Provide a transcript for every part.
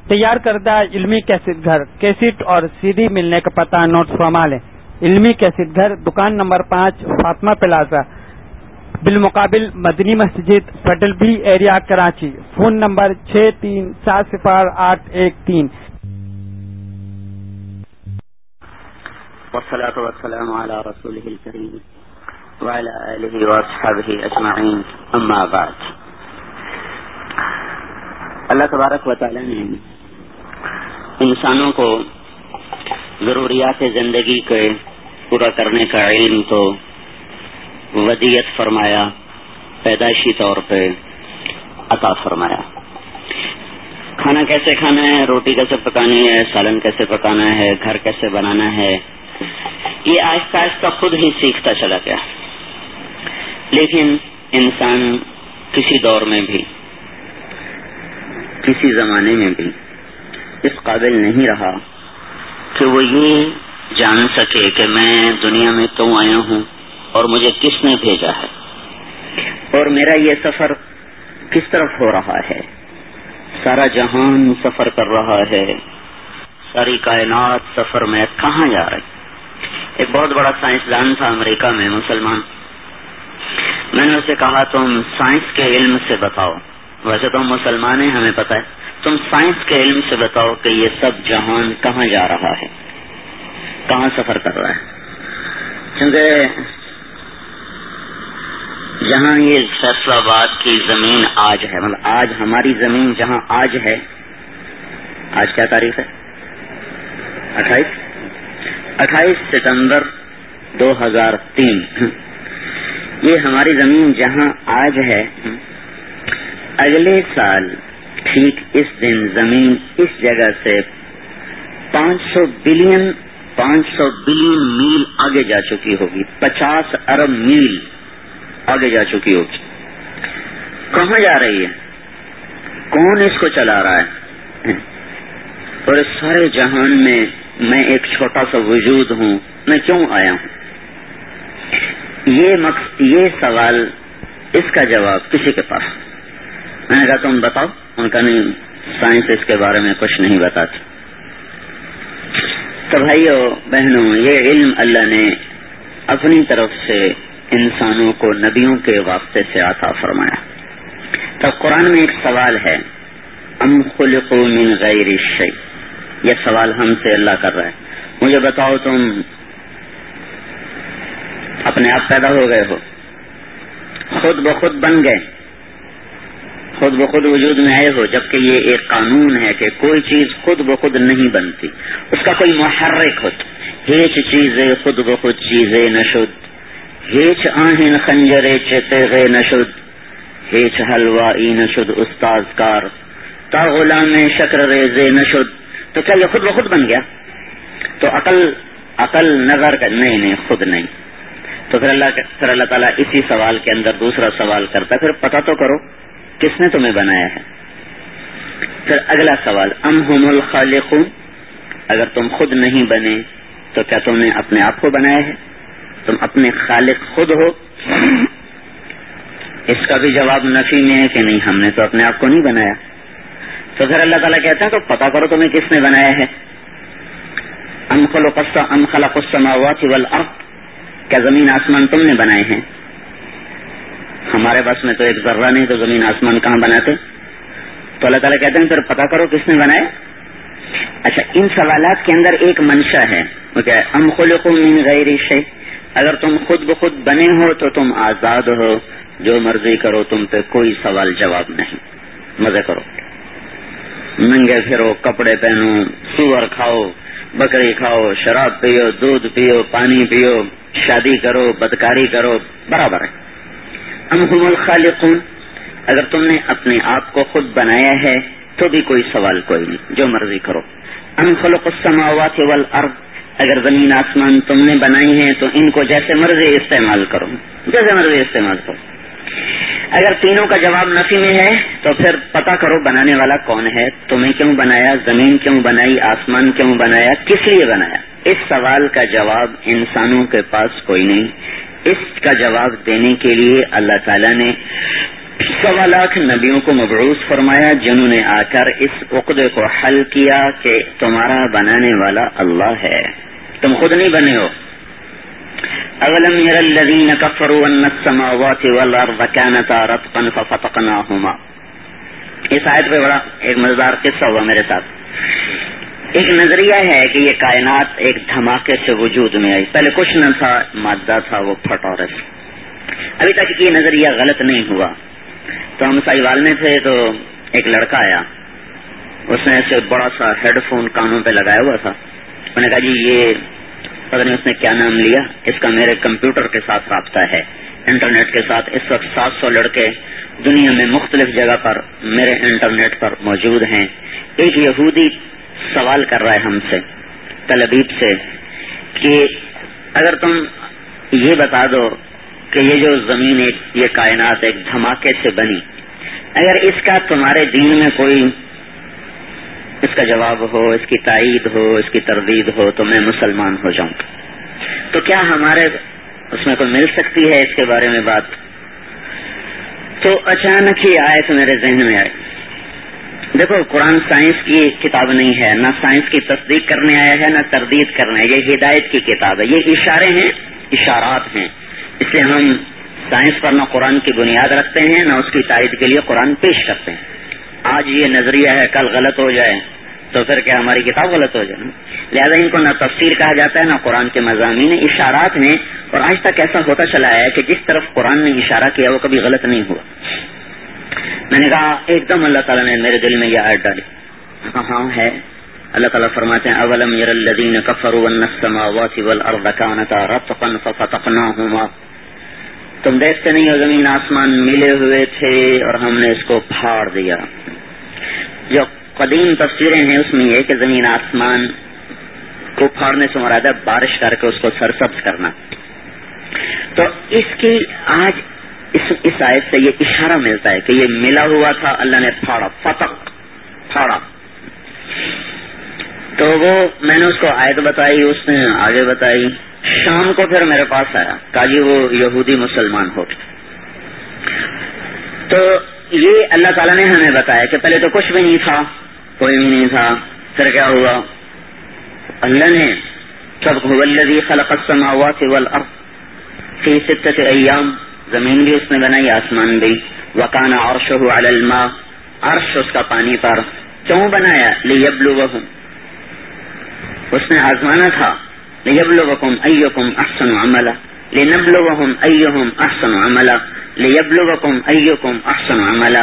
تیار کردہ علمی کیسٹ گھر، کیسٹ اور سی ڈی ملنے کا پتہ نوٹ فرما لیں۔ علمی کیسٹ گھر، دکان نمبر 5، فاطمہ پلازا، بالمقابل Madni Masjid, federal B area, Karachi. Phone number 63700813۔ والصلاة والسلام على رسوله الكريم وعلى آله وأصحابه أجمعين، أما بعد۔ اللہ تبارک و تعالی نے انسانوں کو ضروریات زندگی کے پورا کرنے کا علم تو ودیعت فرمایا، پیدائشی طور پہ عطا فرمایا۔ کھانا کیسے کھانا ہے، روٹی کیسے پکانی ہے، سالن کیسے پکانا ہے، گھر کیسے بنانا ہے، یہ آہستہ آہستہ خود ہی سیکھتا چلا گیا۔ لیکن انسان کسی دور میں بھی، کسی زمانے میں بھی اس قابل نہیں رہا کہ وہ یہ جان سکے کہ میں دنیا میں کیوں آیا ہوں اور مجھے کس نے بھیجا ہے، اور میرا یہ سفر کس طرف ہو رہا ہے۔ سارا جہان سفر کر رہا ہے، ساری کائنات سفر میں کہاں جا رہی۔ ایک بہت بڑا سائنسدان تھا امریکہ میں، مسلمان۔ میں نے اسے کہا تم سائنس کے علم سے بتاؤ، ویسے تو ہم مسلمان ہیں، ہمیں پتہ ہے، تم سائنس کے علم سے بتاؤ کہ یہ سب جہان کہاں جا رہا ہے، کہاں سفر کر رہا ہے۔ کیونکہ جہاں یہ فیصل آباد کی زمین آج ہے، مطلب آج ہماری زمین جہاں آج ہے، آج کیا تاریخ ہے؟ 28 ستمبر 2003۔ یہ ہماری زمین جہاں آج ہے، اگلے سال ٹھیک اس دن زمین اس جگہ سے 500 بلین میل آگے جا چکی ہوگی، 50 ارب میل آگے جا چکی ہوگی۔ کہاں جا رہی ہے؟ کون اس کو چلا رہا ہے؟ اور اس سارے جہان میں میں ایک چھوٹا سا وجود ہوں، میں کیوں آیا ہوں؟ یہ سوال، اس کا جواب کسی کے پاس۔ میں نے کہا تم بتاؤ۔ ان کا نہیں، سائنس اس کے بارے میں کچھ نہیں بتاتی۔ تو بھائیو بہنوں، یہ علم اللہ نے اپنی طرف سے انسانوں کو نبیوں کے واسطے سے عطا فرمایا۔ تو قرآن میں ایک سوال ہے، ام خلقوا من غیر شیء، یہ سوال ہم سے اللہ کر رہا ہے، مجھے بتاؤ تم اپنے آپ پیدا ہو گئے ہو، خود بخود بن گئے، خود بخود وجود میں آئے ہو؟ جبکہ یہ ایک قانون ہے کہ کوئی چیز خود بخود نہیں بنتی، اس کا کوئی محرک ہوتا۔ ہیچ چیزیں خود بخود چیزیں نشد، ہیچ آہن خنجرے چتغے نشد، ہیچ حلوائی نشد استاذ کار، تا غلام شکر ریزے نشد۔ تو کیا یہ خود بخود بن گیا؟ تو عقل نظر کا نہیں، خود نہیں۔ تو پھر اللہ تعالیٰ اسی سوال کے اندر دوسرا سوال کرتا ہے، پھر پتہ تو کرو کس نے تمہیں بنایا ہے۔ پھر اگلا سوال، ام ہم الخالقون، اگر تم خود نہیں بنے تو کیا تم نے اپنے آپ کو بنایا ہے؟ تم اپنے خالق خود ہو؟ اس کا بھی جواب نفی میں ہے کہ نہیں، ہم نے تو اپنے آپ کو نہیں بنایا۔ تو پھر اللہ تعالیٰ کہتا ہے تو پتہ کرو تمہیں کس نے بنایا ہے۔ ام خلق السماوات والارض، کیا زمین آسمان تم نے بنائے ہیں؟ ہمارے پاس میں تو ایک ذرہ نہیں، تو زمین آسمان کہاں بناتے؟ تو اللہ تعالیٰ کہتے ہیں پھر پتہ کرو کس نے بنایا۔ اچھا، ان سوالات کے اندر ایک منشا ہے، وہ کیا ہے؟ ام خلقوا من غیر شیء، اگر تم خود بخود بنے ہو تو تم آزاد ہو، جو مرضی کرو، تم پہ کوئی سوال جواب نہیں، مزے کرو، ننگے پھرو، کپڑے پہنو، سور کھاؤ، بکری کھاؤ، شراب پیو، دودھ پیو، پانی پیو، شادی کرو، بدکاری کرو، برابر ہے۔ ام ہم الخالقون، اگر تم نے اپنے آپ کو خود بنایا ہے تو بھی کوئی سوال کوئی نہیں، جو مرضی کرو۔ ام خلق السماوات والارض، اگر زمین آسمان تم نے بنائی ہیں تو ان کو جیسے مرضی استعمال کرو، جیسے مرضی استعمال کرو۔ اگر تینوں کا جواب نفی میں ہے تو پھر پتہ کرو بنانے والا کون ہے، تمہیں کیوں بنایا، زمین کیوں بنائی، آسمان کیوں بنایا، کس لیے بنایا؟ اس سوال کا جواب انسانوں کے پاس کوئی نہیں۔ اس کا جواب دینے کے لیے اللہ تعالیٰ نے سوا لاکھ نبیوں کو مبعوث فرمایا جنہوں نے آ کر اس عقدے کو حل کیا کہ تمہارا بنانے والا اللہ ہے، تم خود نہیں بنے ہو. اولم ير الذين كفروا ان السماوات والارض كانتا رتقا ففتقناهما. اس آیت پہ بڑا ایک مزیدار قصہ ہوا میرے ساتھ. ایک نظریہ ہے کہ یہ کائنات ایک دھماکے سے وجود میں آئی، پہلے کچھ نہ تھا، مادہ تھا، وہ پھٹا اور ابھی تک یہ نظریہ غلط نہیں ہوا. تو ہم سائیوال میں تھے تو ایک لڑکا آیا، اس نے ایسے بڑا سا ہیڈ فون کانوں پہ لگایا ہوا تھا. میں نے کہا جی یہ پتہ نہیں اس نے کیا نام لیا، اس کا میرے کمپیوٹر کے ساتھ رابطہ ہے، انٹرنیٹ کے ساتھ. اس وقت 700 لڑکے دنیا میں مختلف جگہ پر میرے انٹرنیٹ پر موجود ہیں. ایک یہودی سوال کر رہا ہے ہم سے تل ابیب سے کہ اگر تم یہ بتا دو کہ یہ جو زمین یہ کائنات ایک دھماکے سے بنی، اگر اس کا تمہارے دین میں کوئی اس کا جواب ہو، اس کی تائید ہو، اس کی تردید ہو تو میں مسلمان ہو جاؤں. تو کیا ہمارے اس میں کوئی مل سکتی ہے اس کے بارے میں بات؟ تو اچانک ہی آئے تو میرے ذہن میں آئے. دیکھو قرآن سائنس کی کتاب نہیں ہے، نہ سائنس کی تصدیق کرنے آیا ہے نہ تردید کرنے، یہ ہدایت کی کتاب ہے. یہ اشارے ہیں، اشارات ہیں، اس لیے ہم سائنس پر نہ قرآن کی بنیاد رکھتے ہیں نہ اس کی تائید کے لیے قرآن پیش کرتے ہیں. آج یہ نظریہ ہے، کل غلط ہو جائے تو پھر کیا ہماری کتاب غلط ہو جائے؟ لہذا ان کو نہ تفسیر کہا جاتا ہے نہ قرآن کے مضامین، اشارات ہیں. اور آج تک ایسا ہوتا چلا ہے کہ جس طرف قرآن نے اشارہ کیا وہ کبھی غلط نہیں ہوا. میں نے کہا ایک دم اللہ تعالیٰ نے میرے دل میں یہ آیت ڈالی. ہاں ہے. اللہ تعالیٰ فرماتے ہیں اولم یر الذین کفروا ان السماوات والارض کانتا رتقا ففتقناہما. تم دیکھتے نہیں ہو زمین آسمان ملے ہوئے تھے اور ہم نے اس کو پھاڑ دیا. جو قدیم تفسیریں ہیں اس میں یہ کہ زمین آسمان کو پھاڑنے سے مراد ہے بارش کر کے اس کو سرسبز کرنا. تو اس کی آج اس آیت سے یہ اشارہ ملتا ہے کہ یہ ملا ہوا تھا، اللہ نے پھاڑا، فتق پھاڑا. تو وہ میں نے اس کو آیت بتائی، اس نے آگے بتائی. شام کو پھر میرے پاس آیا، کہا جی وہ یہودی مسلمان ہو گئے. تو یہ اللہ تعالیٰ نے ہمیں بتایا کہ پہلے تو کچھ بھی نہیں تھا، کوئی بھی نہیں تھا. پھر کیا ہوا؟ اللہ نے سب هو الذی خلق السماوات والارض فی 6 ایام، زمین بھی اس نے بنائی، آسمان بھی. وکان عرشہ علی الماء، عرش اس کا پانی پر. کیوں بنایا؟ لیبلوہم، اس نے آزمانا تھا. لیبلوکم ایکم احسن عملا، لنبلوہم ایہم احسن عملا، لیبلوکم ایکم احسن عملا.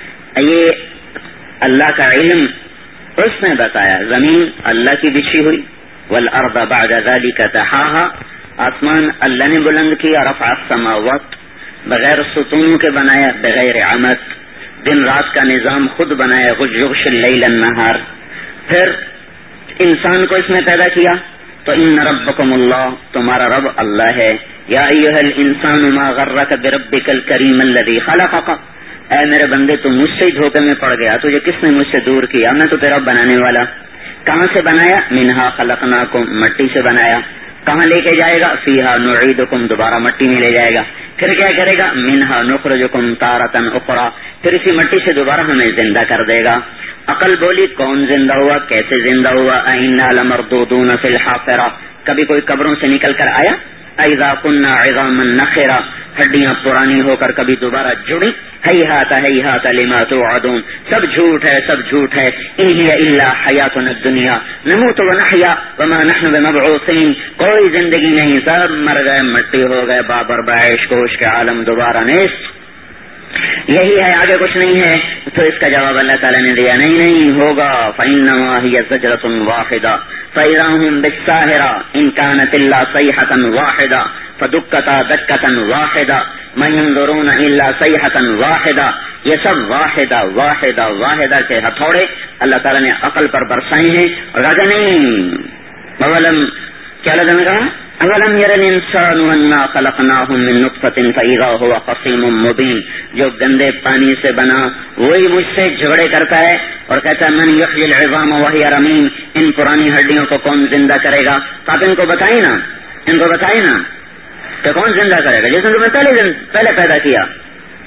یہ اللہ کا علم اس نے بتایا. زمین اللہ کی بچھی ہوئی. والارض بعد ذلك دحاها، آسمان اللہ نے بلند کیا. رفع السماوات، بغیر ستون کے بنایا، بغیر عمد. دن رات کا نظام خود بنایا. یغشی اللیل النہار. پھر انسان کو اس میں پیدا کیا. تو ان ربکم اللہ، تمہارا رب اللہ ہے. یا ایھا الانسان ما غرک بربک الکریم الذی خلقک، اے میرے بندے تو مجھ سے ہی دھوکے میں پڑ گیا، تجھے کس نے مجھ سے دور کیا؟ میں تو تیرا بنانے والا. کہاں سے بنایا؟ منہا خلقناکم، مٹی سے بنایا. کہاں لے کے جائے گا؟ فیہا نعیدکم، دوبارہ مٹی میں لے جائے گا. پھر کیا کرے گا؟ منہا نخرجکم تارۃ اخری، پھر اسی مٹی سے دوبارہ ہمیں زندہ کر دے گا. عقل بولی کون زندہ ہوا، کیسے زندہ ہوا؟ اِنَّا لَمَرْدُودُونَ فِی الْحَافِرَةِ، کبھی کوئی قبروں سے نکل کر آیا؟ اِذَا كُنَّا عِظَامًا نَخِرَةً، ہڈیاں پرانی ہو کر کبھی دوبارہ جڑی. ہیہات ہیہات لما توعدون، سب جھوٹ ہے، سب جھوٹ ہے. ان ہی الا حیاتنا الدنیا نموت ونحیا وما نحن بمبعوثین، کوئی زندگی نہیں، سب مر گئے، مٹی ہو گئے، بابر بعیش کوش کے عالم دوبارہ نیست. یہی ہے، آگے کچھ نہیں ہے. تو اس کا جواب اللہ تعالیٰ نے دیا، نہیں ہوگا. فإنما هي زجرة واحدة فإذا هم بالساهرة إن كانت إلا صيحة واحدة فدكتا دكة واحدة ما ينظرون إلا صيحة واحدة. یہ سب واحدہ واحدہ واحدہ کے ہتھوڑے اللہ تعالیٰ نے عقل پر برسائے ہیں. اور نہیں اولم، کیا لگا میرا؟ اولم یر الانسان انا خلقناہ من نطفۃ فاذا هو خصیم مبین، جو گندے پانی سے بنا وہی مجھ سے جھگڑے کرتا ہے اور کہتا ہے من یحیی العظام وہی رمیم، ان پرانی ہڈیوں کو کون زندہ کرے گا؟ آپ ان کو بتائیں نا، ان کو بتائیں نا کہ کون زندہ کرے گا جس نے تمہیں پہلے پیدا کیا.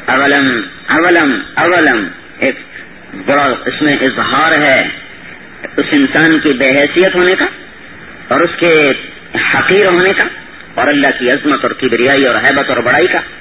اولم ایک بڑا اس میں اظہار ہے اس انسان کی بے حیثیت ہونے کا اور اس کے حقیر ہونے کا اور اللہ کی عظمت اور کبریائی اور ہیبت اور بڑائی کا.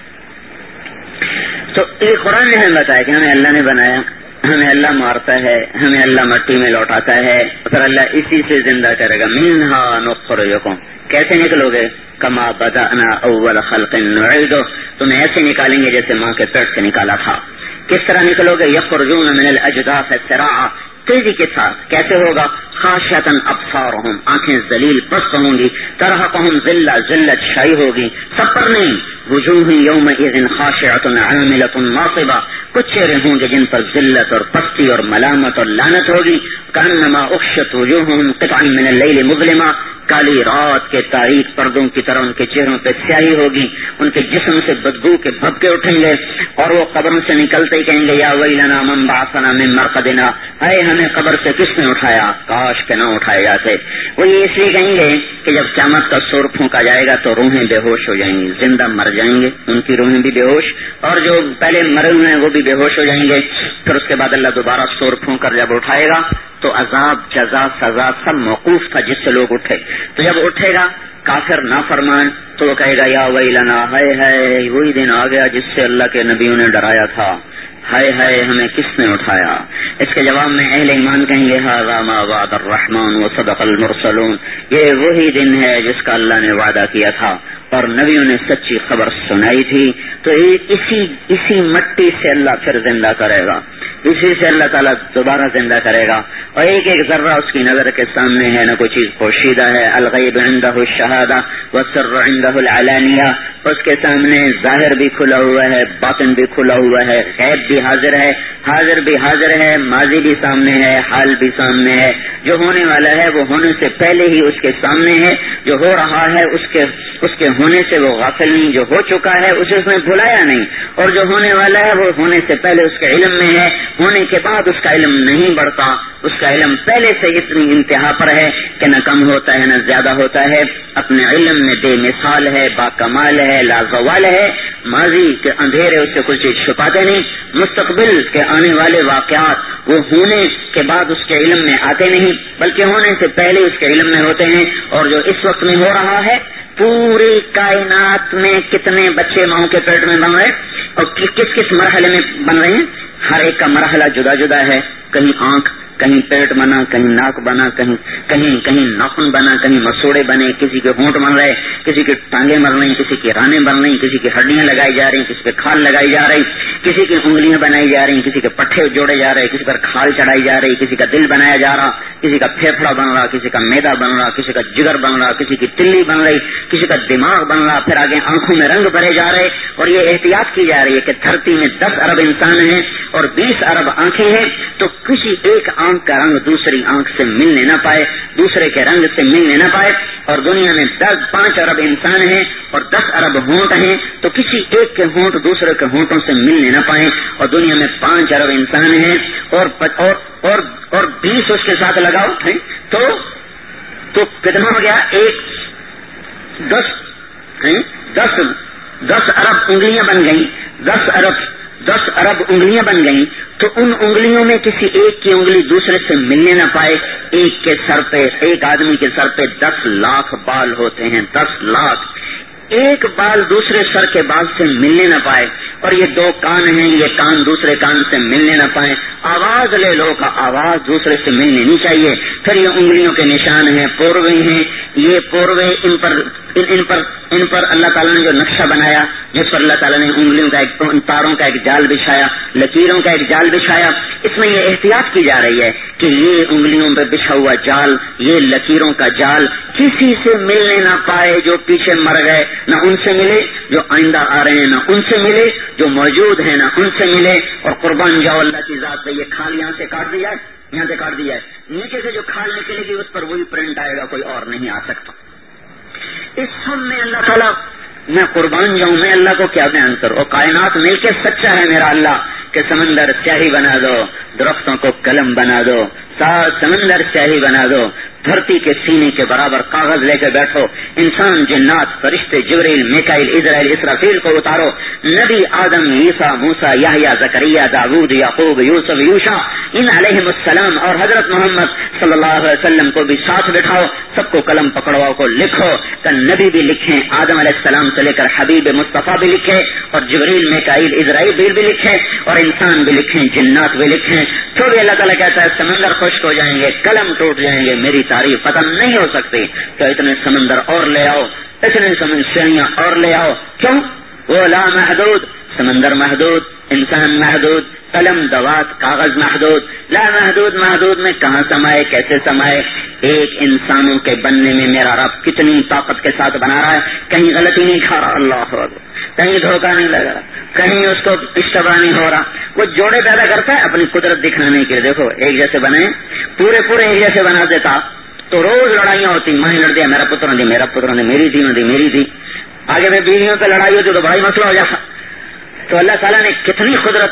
تو یہ قرآن نے ہمیں بتایا کہ ہمیں اللہ نے بنایا, ہمیں اللہ مارتا ہے, ہمیں اللہ مٹی میں لوٹاتا ہے, پھر اللہ اسی سے زندہ کرے گا. منہا نخرجکم, کیسے نکلو گے؟ کما بدأنا اول خلق نعیدہ, تمہیں ایسے نکالیں گے جیسے ماں کے پیٹ سے نکالا تھا. کس طرح نکلو گے؟ یخرجون من الاجداث سراعا, تیزی کے ساتھ. کیسے ہوگا؟ خاشعۃ ابصارہم, آنکھیں ذلیل پست ہوں گی. ترہقہم ذلہ, ذلت چھائی ہوگی, سب پر نہیں. وجوہ یومئذ خاشعۃ عاملۃ ناصبہ, کچھ چہرے ہوں گے جن پر ذلت اور پستی اور ملامت اور لعنت ہوگی. کانما اخشت وجوہہم قطعا من اللیل مظلما, کالی رات کے تاریک پردوں کی طرح ان کے چہروں پہ سیاہی ہوگی. ان کے جسم سے بدبو کے بھبکے اٹھیں گے اور وہ قبروں سے نکلتے ہی کہیں گے یا ویلنا من بعثنا من مرقدنا, اے ہمیں قبر سے کس نے اٹھایا, کاش کہ نہ اٹھائے جاتے. وہ یہ اس لیے کہیں گے کہ جب قیامت کا سور پھونکا جائے گا تو روحیں بے ہوش ہو جائیں گی, زندہ مر جائیں گے, ان کی روحیں بھی بے ہوش, اور جو پہلے مرے ہوئے ہیں وہ بھی بے ہوش ہو جائیں گے. پھر اس کے بعد اللہ دوبارہ سور پھونک کر جب اٹھائے گا تو عذاب, جزا, سزا سب موقوف تھا جس سے لوگ اٹھے. تو جب اٹھے گا کافر نافرمان تو وہ کہے گا یا ویلنا, ہائے ہائے وہی دن آ گیا جس سے اللہ کے نبیوں نے ڈرایا تھا, ہائے ہائے ہمیں کس نے اٹھایا. اس کے جواب میں اہل ایمان کہیں گے ھذا ما وعد الرحمن وصدق المرسلون, یہ وہی دن ہے جس کا اللہ نے وعدہ کیا تھا اور نبیوں نے سچی خبر سنائی تھی. تو اسی مٹی سے اللہ پھر زندہ کرے گا, اسی سے اللہ تعالیٰ دوبارہ زندہ کرے گا. اور ایک ایک ذرہ اس کی نظر کے سامنے ہے, نہ کوئی چیز پوشیدہ ہے. الغیب عندہ الشہادہ والسر عندہ العلانیہ, اس کے سامنے ظاہر بھی کھلا ہوا ہے, باطن بھی کھلا ہوا ہے, غیب بھی حاضر ہے, حاضر بھی حاضر ہے, ماضی بھی سامنے ہے, حال بھی سامنے ہے. جو ہونے والا ہے وہ ہونے سے پہلے ہی اس کے سامنے ہے, جو ہو رہا ہے اس کے ہونے سے وہ غافل نہیں, جو ہو چکا ہے اسے اس نے بھلایا نہیں, اور جو ہونے والا ہے وہ ہونے سے پہلے اس کے علم میں ہے, ہونے کے بعد اس کا علم نہیں بڑھتا. اس کا علم پہلے سے اتنی انتہا پر ہے کہ نہ کم ہوتا ہے نہ زیادہ ہوتا ہے. اپنے علم میں بے مثال ہے, با کمال ہے, لازوال ہے. ماضی کے اندھیرے اس سے کچھ چیز چھپاتے نہیں, مستقبل کے آنے والے واقعات وہ ہونے کے بعد اس کے علم میں آتے نہیں بلکہ ہونے سے پہلے اس کے علم میں ہوتے ہیں. اور جو اس وقت میں ہو رہا ہے, پوری کائنات میں کتنے بچے ماں کے پیٹ میں بن رہے اور کس کس مرحلے میں بن رہے ہیں, ہر ایک کا مرحلہ جدا جدا ہے. کہیں آنکھ, کہیں پیٹ بنا, کہیں ناک بنا, کہیں ناخن بنا, کہیں مسوڑے بنے, کسی کے ہونٹ بن رہے, کسی کی ٹانگیں بن رہی, کسی کی رانیں بن رہی, کسی کی ہڈیاں لگائی جا رہی, کسی پہ کھال لگائی جا رہی, کسی کی انگلیاں بنائی جا رہی, کسی کے پٹھے جوڑے جا رہے, کسی پر کھال چڑھائی جا رہی, کسی کا دل بنایا جا رہا, کسی کا پھیپھڑا بن رہا, کسی کا میدا بن رہا, کسی کا جگر بن رہا, کسی کی تلی بن رہی, کسی کا دماغ بن رہا. پھر آگے آنکھوں میں رنگ بھرے جا رہے, اور یہ احتیاط کی جا رہی ہے کہ دھرتی میں 10 ارب انسان ہیں اور 20 ارب آنکھیں ہیں, تو کسی ایک آنکھ کا رنگ دوسری آنکھ سے ملنے نہ پائے, دوسرے کے رنگ سے ملنے نہ پائے. اور دنیا میں 5 ارب انسان ہیں اور 10 ارب ہونٹ ہیں, تو کسی ایک کے ہونٹ دوسرے کے ہونٹوں سے ملنے نہ پائیں. اور دنیا میں 5 ارب انسان ہیں اور 20 اس کے ساتھ لگاؤ ہیں, تو کتنا ہو گیا؟ 10 ارب انگلیاں بن گئیں, 10 ارب انگلیاں بن گئیں. تو ان انگلیوں میں کسی ایک کی انگلی دوسرے سے ملنے نہ پائے. ایک آدمی کے سر پہ 10 لاکھ بال ہوتے ہیں, 10 لاکھ. ایک بال دوسرے سر کے بال سے ملنے نہ پائے. اور یہ 2 کان ہیں, یہ کان دوسرے کان سے ملنے نہ پائے. آواز لے لو کا آواز دوسرے سے ملنے نہیں چاہیے. پھر یہ انگلیوں کے نشان ہیں, پوروے ہیں. یہ پوروے ان پر اللہ تعالیٰ نے جو نقشہ بنایا, جس پر اللہ تعالیٰ نے انگلیوں کا تاروں کا ایک جال بچھایا, لکیروں کا ایک جال بچھایا. اس میں یہ احتیاط کی جا رہی ہے کہ یہ انگلیوں پہ بچھا ہوا جال, یہ لکیروں کا جال کسی سے ملنے نہ پائے. جو پیچھے مر گئے نہ ان سے ملے, جو آئندہ آ رہے ہیں نہ ان سے ملے, جو موجود ہیں نہ ان سے ملے. اور قربان جاؤ اللہ کی ذات پہ, یہ کھال یہاں سے کاٹ دیا ہے, یہاں سے کاٹ دیا ہے, نیچے سے جو کھال نکلے گی اس پر وہی پرنٹ آئے گا, کوئی اور نہیں آ سکتا. اس سب میں اللہ تعالیٰ, میں قربان جاؤں, میں اللہ کو کیا بیان کروں. اور کائنات مل کے سچا ہے میرا اللہ کہ سمندر سیاہی بنا دو, درختوں کو قلم بنا دو, سمندر سیاہی بنا دو، دھرتی کے سینے کے برابر کاغذ لے کے بیٹھو، انسان، جنات، فرشتے، جبریل، میکائیل، اسرائیل، اسرافیل کو اتارو، نبی آدم، عیسیٰ، موسیٰ، یحییٰ، زکریا، داؤد، یعقوب، یوسف، یوشع ان علیہم السلام اور حضرت محمد صلی اللہ علیہ وسلم کو بھی ساتھ بٹھاؤ، سب کو قلم پکڑواؤ کو لکھو، کہ نبی بھی لکھیں، آدم علیہ السلام سے لے کر حبیب مصطفیٰ بھی لکھے، اور جبریل، میکائیل، اسرائیل بھی لکھے، اور انسان بھی لکھیں، جنات بھی لکھیں، تو بھی اللہ تعالیٰ کہتا ہے سمندر خشک ہو جائیں گے، قلم ٹوٹ جائیں گے، میری تعریف ختم نہیں ہو سکتی، تو اتنے سمندر اور لے آؤ، اتنے سیاہیاں اور لے آؤ، کیوں؟ وہ لا محدود، سمندر محدود، انسان محدود، قلم، دوات، کاغذ محدود، لا محدود، محدود میں کہاں سمائے، کیسے سمائے؟ ایک انسانوں کے بننے میں میرا رب کتنی طاقت کے ساتھ بنا رہا ہے، کہیں غلطی نہیں کھا رہا، اللہ اکبر، کہیں دھوکہ نہیں لگا رہا، کہیں اس کو اشتباہ نہیں ہو رہا، وہ جوڑے پیدا کرتا ہے اپنی قدرت دکھانے کے لیے، دیکھو ایک جیسے بنے، پورے ایک جیسے بنا دیتا تو روز لڑائیاں ہوتی، ماں لڑ دیا، میرا پتر نے میری تھی، آگے میں بیویوں پہ لڑائی ہوتی تو بڑا مسئلہ ہو جاتا، تو اللہ تعالیٰ نے کتنی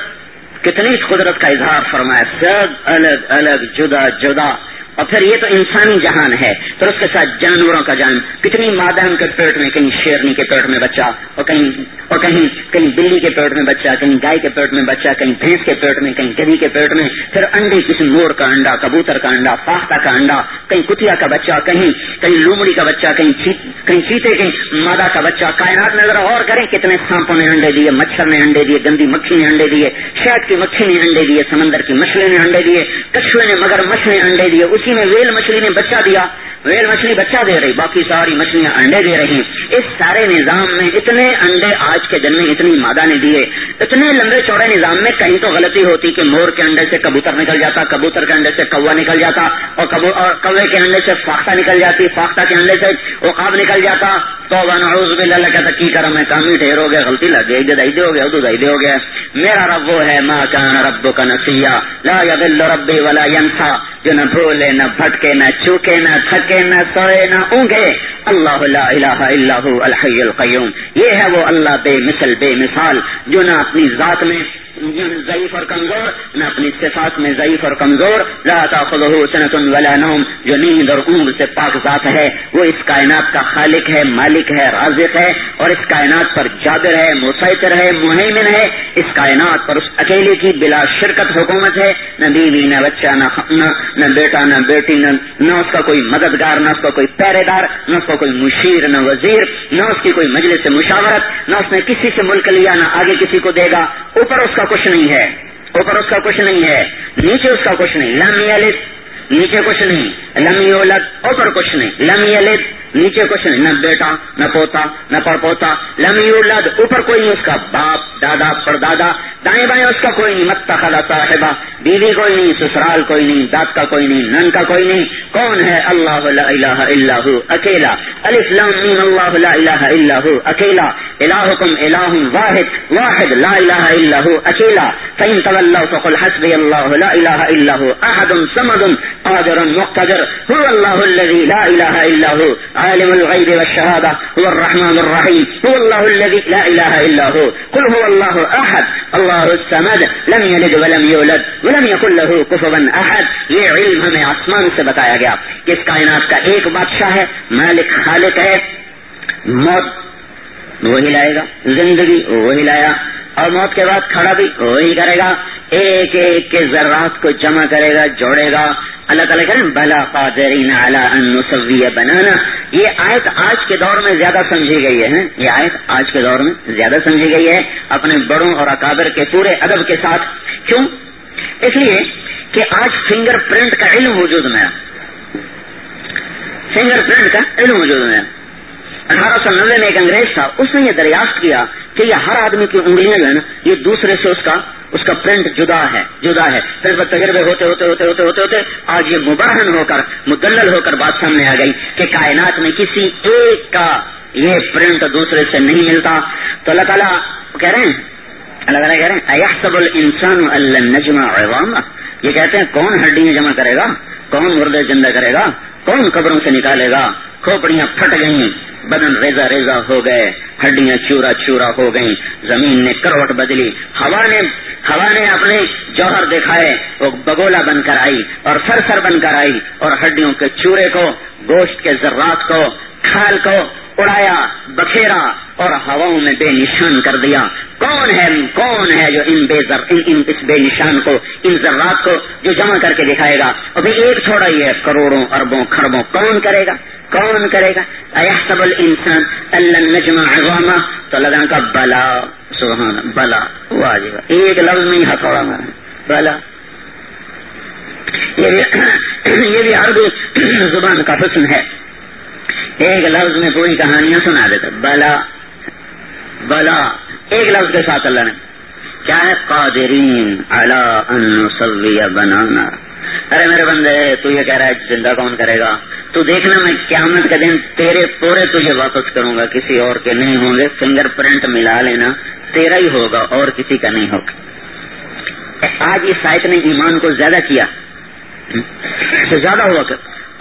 قدرت کا اظہار فرمایا، سب الگ الگ، جدا جدا، اور پھر یہ تو انسانی جہان ہے، پھر اس کے ساتھ جانوروں کا جان، کتنی مادہ ان کے پیٹ میں، کہیں شیرنی کے پیٹ میں بچہ، اور کہیں بلی کے پیٹ میں بچہ، کہیں گائے کے پیٹ میں بچہ، کہیں بھینس کے پیٹ میں، کہیں گدھی کے پیٹ میں، پھر انڈے، کسی مور کا انڈا، کبوتر کا انڈا، فاختہ کا انڈا، کہیں کتیا کا بچہ، کہیں لومڑی کا بچہ، کہیں چیتے کے مادہ کا بچہ، کائنات میں ذرا غور کریں کتنے سانپوں نے انڈے دیے، مچھر نے انڈے دیے، گندی مکھی نے انڈے دیے، شہد کی مکھی نے انڈے دیے، سمندر کی مچھلی نے انڈے دیے، کچھوے نے مگرمچھ نے انڈے دیے، اسی میں ویل مچھلی نے بچہ دیا، ویل مچھلی بچہ دے رہی، باقی ساری مچھلیاں انڈے دے رہی، اس سارے نظام میں اتنے انڈے آج کے دن میں اتنی مادہ نے دیے، اتنے لمبے چوڑے نظام میں کہیں تو غلطی ہوتی کہ مور کے انڈے سے کبوتر نکل جاتا، کبوتر کے انڈے سے کوا نکل جاتا، اور کوے کے انڈے سے فاختہ نکل جاتی، فاختہ کے انڈے سے عقاب نکل جاتا، تو نعوذ باللہ، اللہ کہتا کی کرم ہے، کام ہی ٹھہر ہو گیا، غلطی لگ گئی، گدائی دے ہو گیا، دودائی دے ہو گیا، میرا رب وہ ہے، ما کان ربک نسیا، لا یضل ربی ولا ینسا، جو نہ بھولے، نہ بھٹکے، نہ چوکے، نہ تھکے، نہ سوئے، نہ اونگے، اللہ لا الہ الا هو الحی القیوم، یہ ہے وہ اللہ بے مثال، جو نہ اپنی ذات میں ضعیف اور کمزور، نہ اپنی صفات میں ضعیف اور کمزور، لا تاخذہ سنۃ ولا نوم، جو نیند اور اونگ سے پاک ذات ہے، وہ اس کائنات کا خالق ہے، مالک ہے، رازق ہے، اور اس کائنات پر جابر ہے، مسیطر ہے، مہیمن ہے، اس کائنات پر اس اکیلے کی بلا شرکت حکومت ہے، نہ بیوی، نہ بچہ، نہ بیٹا، نہ بیٹی، نہ اس کا کوئی مددگار، نہ اس کا کوئی پہرے دار، نہ اس کا کوئی مشیر، نہ وزیر، نہ اس کی کوئی مجلس مشاورت، نہ اس نے کسی سے ملک لیا، نہ آگے کسی کو دے گا، اوپر اس کا کچھ نہیں ہے، نیچے اس کا کچھ نہیں، لم یلد، نیچے کچھ نہیں، لم یولد، اوپر کچھ نہیں، لم یلد، نیچے کچھ نہیں، نہ بیٹا، نہ پوتا، نہ پڑپوتا، لم یولد، اوپر کوئی نہیں، اس کا باپ، دادا، پردادا، دائیں بائیں اس کا کوئی نہیں، متخذ صاحبہ، بیوی کوئی نہیں، سسرال کوئی نہیں، داد کا کوئی نہیں، نن کا کوئی نہیں، کون ہے؟ اللہ لا الہ الا ہو، اکیلا، الف لام میم، اللہ لا الہ الا ہو، اکیلا، الہکم الہ واحد لا الہ الا ہو، اکیلا، فإن تولوا فقل حسبي الله لا اله الا هو احد صمد قادر مقتدر هو الله الذي لا اله الا هو عالم الغيب والشهادة هو الرحمن الرحيم هو الله الذي لا اله الا هو قل هو الله احد الله الصمد لم يلد ولم يولد ولم يكن له كفوا احد. یہ علم ہمیں آسمان سے بتایا گیا کہ اس کائنات کا ایک بادشاہ ہے، مالک، خالق ہے، موت وہی لائے گا، زندگی وہی لایا، اور موت کے بعد کھڑا بھی وہی کرے گا، ایک ایک کے ذرات کو جمع کرے گا، جوڑے گا. اللہ تعالیٰ کہتے ہیں بلا قادرین علی ان نسوی بنانا. یہ آیت آج کے دور میں زیادہ سمجھی گئی ہے، یہ آیت آج کے دور میں زیادہ سمجھی گئی ہے اپنے بڑوں اور اکابر کے پورے ادب کے ساتھ. کیوں؟ اس لیے کہ آج فنگر پرنٹ کا علم وجود میں ہے، فنگر پرنٹ کا علم وجود میں ہے. 1890 میں ایک انگریز تھا، اس نے یہ دریافت کیا کہ یہ ہر آدمی کی انگلیاں جو ہے نا، یہ دوسرے سے اس کا پرنٹ جدا ہے. پھر تجربے ہوتے آج یہ مبرہن ہو کر، مدلل ہو کر بات سامنے آ گئی کہ کائنات میں کسی ایک کا یہ پرنٹ دوسرے سے نہیں ملتا. تو اللہ تعالیٰ کہہ رہے ہیں ایحسب الانسان ان لن نجمع عظامہ، یہ کہتے ہیں کون ہڈیاں جمع کرے گا، کون مردے زندہ کرے گا، کون قبروں سے نکالے گا. کھوپڑیاں پھٹ گئیں، بدن ریزہ ریزہ ہو گئے، ہڈیاں چورا چورا ہو گئیں، زمین نے کروٹ بدلی، ہوا نے اپنے جوہر دکھائے. اٹھائے وہ بگولا بن کر آئی اور سر بن کر آئی اور ہڈیوں کے چورے کو، گوشت کے ذرات کو، کھال کو اڑایا، بکھیرا اور ہواؤں میں بے نشان کر دیا۔ کون ہے جو اس بے نشان کو، ان ذرات کو جو جمع کر کے دکھائے گا؟ ابھی ایک چھوڑا ہی ہے، کروڑوں اربوں کھربوں، کون کرے گا؟ ایحسب الانسان ان لن نجمع عظامہ، تو اللہ کا بلا، سبحان بلا، واجب ایک لفظ میں ہتھوڑا مارا بلا۔ یہ بھی عربی زبان کا حسن ہے، ایک لفظ میں پوری کہانیاں سنا دیتا۔ بلا ایک لفظ کے ساتھ اللہ نے کیا ہے؟ قادرین علی ان نسوی بنانا۔ ارے میرے بندے، تو یہ کہہ رہا ہے زندہ کون کرے گا؟ تو دیکھنا میں قیامت کے دن تیرے پورے تجھے واپس کروں گا، کسی اور کے نہیں ہوں گے۔ فنگر پرنٹ ملا لینا، تیرا ہی ہوگا اور کسی کا نہیں ہوگا۔ آج اس آیت نے ایمان کو زیادہ کیا، زیادہ ہوا کہ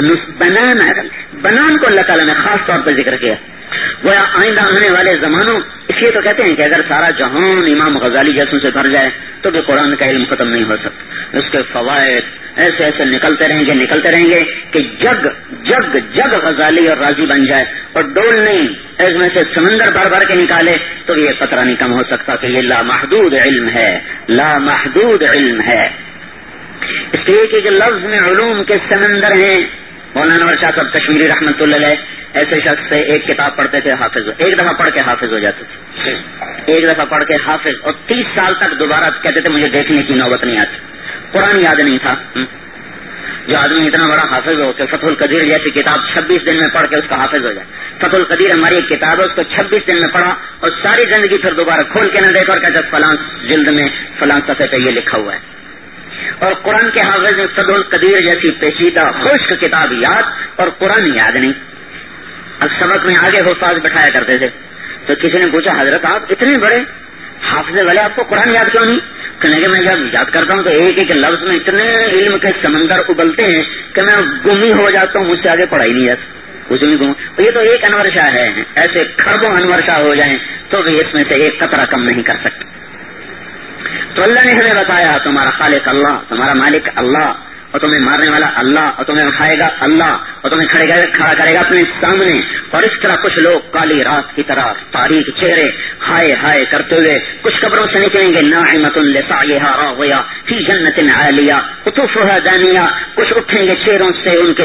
بنان کو اللہ تعالیٰ نے خاص طور پر ذکر کیا۔ وہ آئندہ آنے والے زمانوں، اس لیے تو کہتے ہیں کہ اگر سارا جہان امام غزالی جیسوں سے بھر جائے تو بھی قرآن کا علم ختم نہیں ہو سکتا۔ اس کے فوائد ایسے نکلتے رہیں گے کہ جگ غزالی اور راضی بن جائے اور ڈول نہیں، اس میں سے سمندر بھر کے نکالے تو یہ قطرہ نہیں کم ہو سکتا کہ یہ لامحدود علم ہے، لامحدود علم ہے۔ اس لیے کہ لفظ میں علوم کے سمندر ہیں۔ مولانا انور شاہ صاحب کشمیری رحمۃ اللہ علیہ ایسے شخص سے ایک کتاب پڑھتے تھے، حافظ، ایک دفعہ پڑھ کے حافظ ہو جاتے تھے، ایک دفعہ پڑھ کے حافظ، اور 30 سال تک دوبارہ کہتے تھے مجھے دیکھنے کی نوبت نہیں آتی، قرآن یاد نہیں تھا۔ جو آدمی اتنا بڑا حافظ ہو کہ فتح القدیر جیسی کتاب 26 دن میں پڑھ کے اس کا حافظ ہو جائے۔ فتح القدیر ہماری ایک کتاب ہے، اس کو 26 دن میں پڑھا اور ساری زندگی پھر دوبارہ کھول کے نہ دیکھا اور کہتے فلاں جلد میں فلاں صفحے پہ یہ لکھا ہوا ہے۔ اور قرآن کے حافظ میں فتح القدیر جیسی پیچیدہ خشک کتاب یاد اور قرآن یاد نہیں۔ اب سبق میں آگے حفاظ بٹھایا کرتے تھے تو کسی نے پوچھا حضرت آپ اتنے بڑے حافظ والے آپ کو قرآن یاد کیوں نہیں؟ کہنے کہ میں جب یاد کرتا ہوں تو ایک لفظ میں اتنے علم کے سمندر ابلتے ہیں کہ میں گم ہی ہو جاتا ہوں، مجھ سے آگے پڑھا ہی نہیں جاتا، کچھ بھی گم۔ یہ تو ایک انور شاہ ہے، ایسے کھربوں انور شاہ ہو جائیں تو بھی اس میں سے ایک قطرہ کم نہیں کر سکتے۔ تو اللہ نے ہمیں بتایا تمہارا خالق اللہ، تمہارا مالک اللہ، اور تمہیں مارنے والا اللہ، اور تمہیں اٹھائے گا اللہ، اور تمہیں کھڑا کرے گا اپنے سامنے۔ اور اس طرح کچھ لوگ کالی رات کی طرح تاریک چہرے ہائے ہائے کرتے ہوئے کچھ قبروں سے نکلیں گے، ناعمۃ لسعیھا راضیہ فی جنت عالیہ قطوفھا دانیہ، کچھ اٹھیں گے چہروں سے ان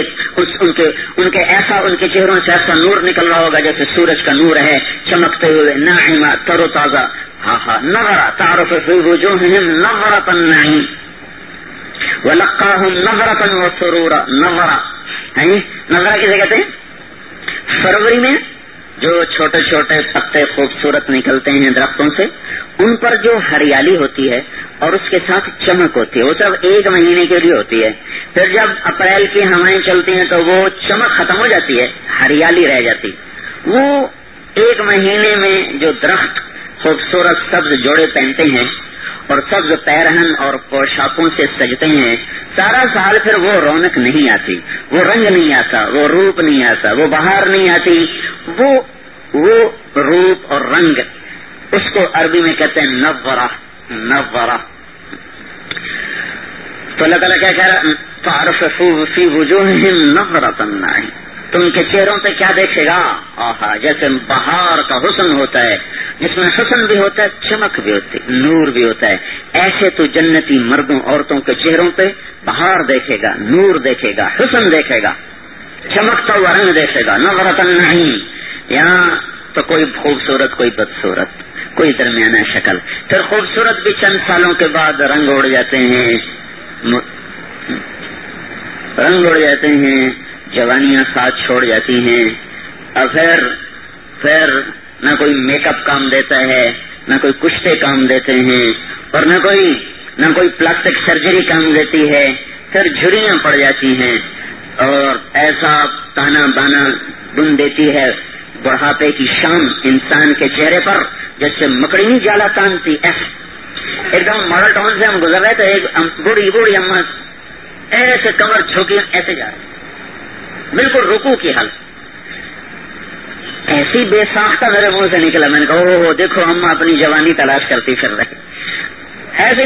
کے چہروں سے ایسا نور نکل رہا ہوگا جیسے سورج کا نور ہے چمکتے ہوئے، ناعمہ تر و تازہ، نظرہ تعرف فی وجوہہم نظرۃ النعیم وَلَقَّاهُمْ نَظْرَةً وَسُرُورًا۔ نظرہ کسے کہتے ہیں؟ فروری میں جو چھوٹے چھوٹے پتے خوبصورت نکلتے ہیں درختوں سے، ان پر جو ہریالی ہوتی ہے اور اس کے ساتھ چمک ہوتی ہے، وہ صرف 1 مہینے کے لیے ہوتی ہے۔ پھر جب اپریل کی ہوائیں چلتی ہیں تو وہ چمک ختم ہو جاتی ہے، ہریالی رہ جاتی۔ وہ 1 مہینے میں جو درخت خوبصورت سبز جوڑے پہنتے ہیں اور سبز پیرہن اور پوشاکوں سے سجتے ہیں، سارا سال پھر وہ رونق نہیں آتی، وہ رنگ نہیں آتا، وہ روپ نہیں آتا، وہ بہار نہیں آتی، وہ روپ اور رنگ، اس کو عربی میں کہتے ہیں نظرہ۔ تو اللہ تعالیٰ کیا کہہ رہا؟ تعرف فی وجوہہم نظرۃ النعیم، تم کے چہروں پہ کیا دیکھے گا؟ آہا، جیسے بہار کا حسن ہوتا ہے، جس میں حسن بھی ہوتا ہے، چمک بھی ہوتی ہے، نور بھی ہوتا ہے، ایسے تو جنتی مردوں عورتوں کے چہروں پہ بہار دیکھے گا، نور دیکھے گا، حسن دیکھے گا، چمکتا ہوا رنگ دیکھے گا۔ نظرۃ النعیم، یہاں تو کوئی خوبصورت کوئی بدصورت، کوئی درمیانہ شکل، پھر خوبصورت بھی چند سالوں کے بعد رنگ اڑ جاتے ہیں، جوانیاں ساتھ چھوڑ جاتی ہیں، اور پھر نہ کوئی میک اپ کام دیتا ہے، نہ کوئی کشتے کام دیتے ہیں، اور نہ کوئی پلاسٹک سرجری کام دیتی ہے، پھر جھریاں پڑ جاتی ہیں اور ایسا تانا بانا بن دیتی ہے بڑھاپے کی شام انسان کے چہرے پر جیسے مکڑی نہیں جالا تانتی۔ ایک دم ماڈل ٹاؤن سے ہم گزر رہے تھے، ایک بوڑھی اماں ایسے کمر جھوکی ایسے جا رہے، بالکل رکوع کی حالت، ایسی بے ساختہ میرے منہ سے نکلا، میں نے کہا اوہ دیکھو اماں اپنی جوانی تلاش کرتی پھر رہے، ایسے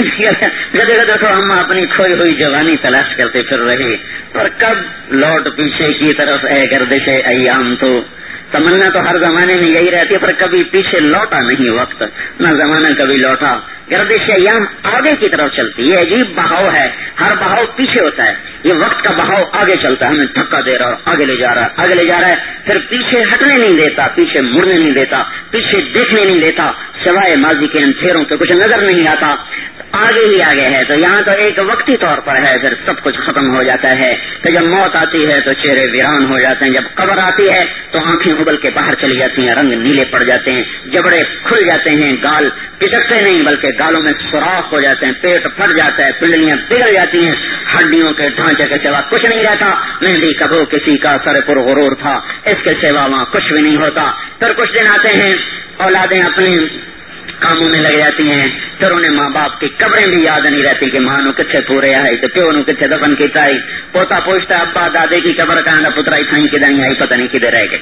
جگہ دیکھو ہم اپنی کھوئی ہوئی جوانی تلاش کرتے پھر رہے، اور کب لوٹ پیچھے کی طرف اے گردش ایام تو تمنا تو ہر زمانے میں یہی رہتی ہے، پر کبھی پیچھے لوٹا نہیں وقت، نہ زمانہ کبھی لوٹا، گردش ایام آگے کی طرف چلتی. یہ عجیب بہاؤ ہے، ہر بہاؤ پیچھے ہوتا ہے، یہ وقت کا بہاؤ آگے چلتا ہے، ہمیں دھکا دے رہا ہے، آگے لے جا رہا ہے، آگے لے جا رہا ہے، پھر پیچھے ہٹنے نہیں دیتا، پیچھے مڑنے نہیں دیتا، پیچھے دیکھنے نہیں دیتا، سوائے ماضی کے اندھیروں کے کچھ نظر نہیں آتا، آگے ہی آگے ہے. تو یہاں تو ایک وقتی طور پر ہے، پھر سب کچھ ختم ہو جاتا ہے. تو جب موت آتی ہے تو چہرے ویران ہو جاتے ہیں، جب قبر آتی ہے تو آنکھیں ابل کے باہر چلی جاتی ہیں، رنگ نیلے پڑ جاتے ہیں، جبڑے کھل جاتے ہیں، گال پچکتے نہیں بلکہ گالوں میں سوراخ ہو جاتے ہیں، پیٹ پھٹ جاتا ہے، پنڈلیاں پگھل جاتی ہیں، ہڈیوں کے ڈھانچے کے سوا کچھ نہیں رہتا. مہندی کبو کسی کا سر پر غرور تھا، اس کے سوا وہاں کچھ بھی نہیں ہوتا. پھر کچھ دن آتے ہیں، اولادیں اپنی کاموں میں لگ جاتی ہیں، پھر انہیں ماں باپ کی قبریں بھی یاد نہیں رہتی کہ ماں نو کتنے پورے آئی تو پیو نو کتنے دفن کیتا آئی، پوتا پوچھتا ابا دادے کی قبر کہاں پترا تھائی کدھر نہیں آئی، پتہ نہیں کدھر رہ گئے.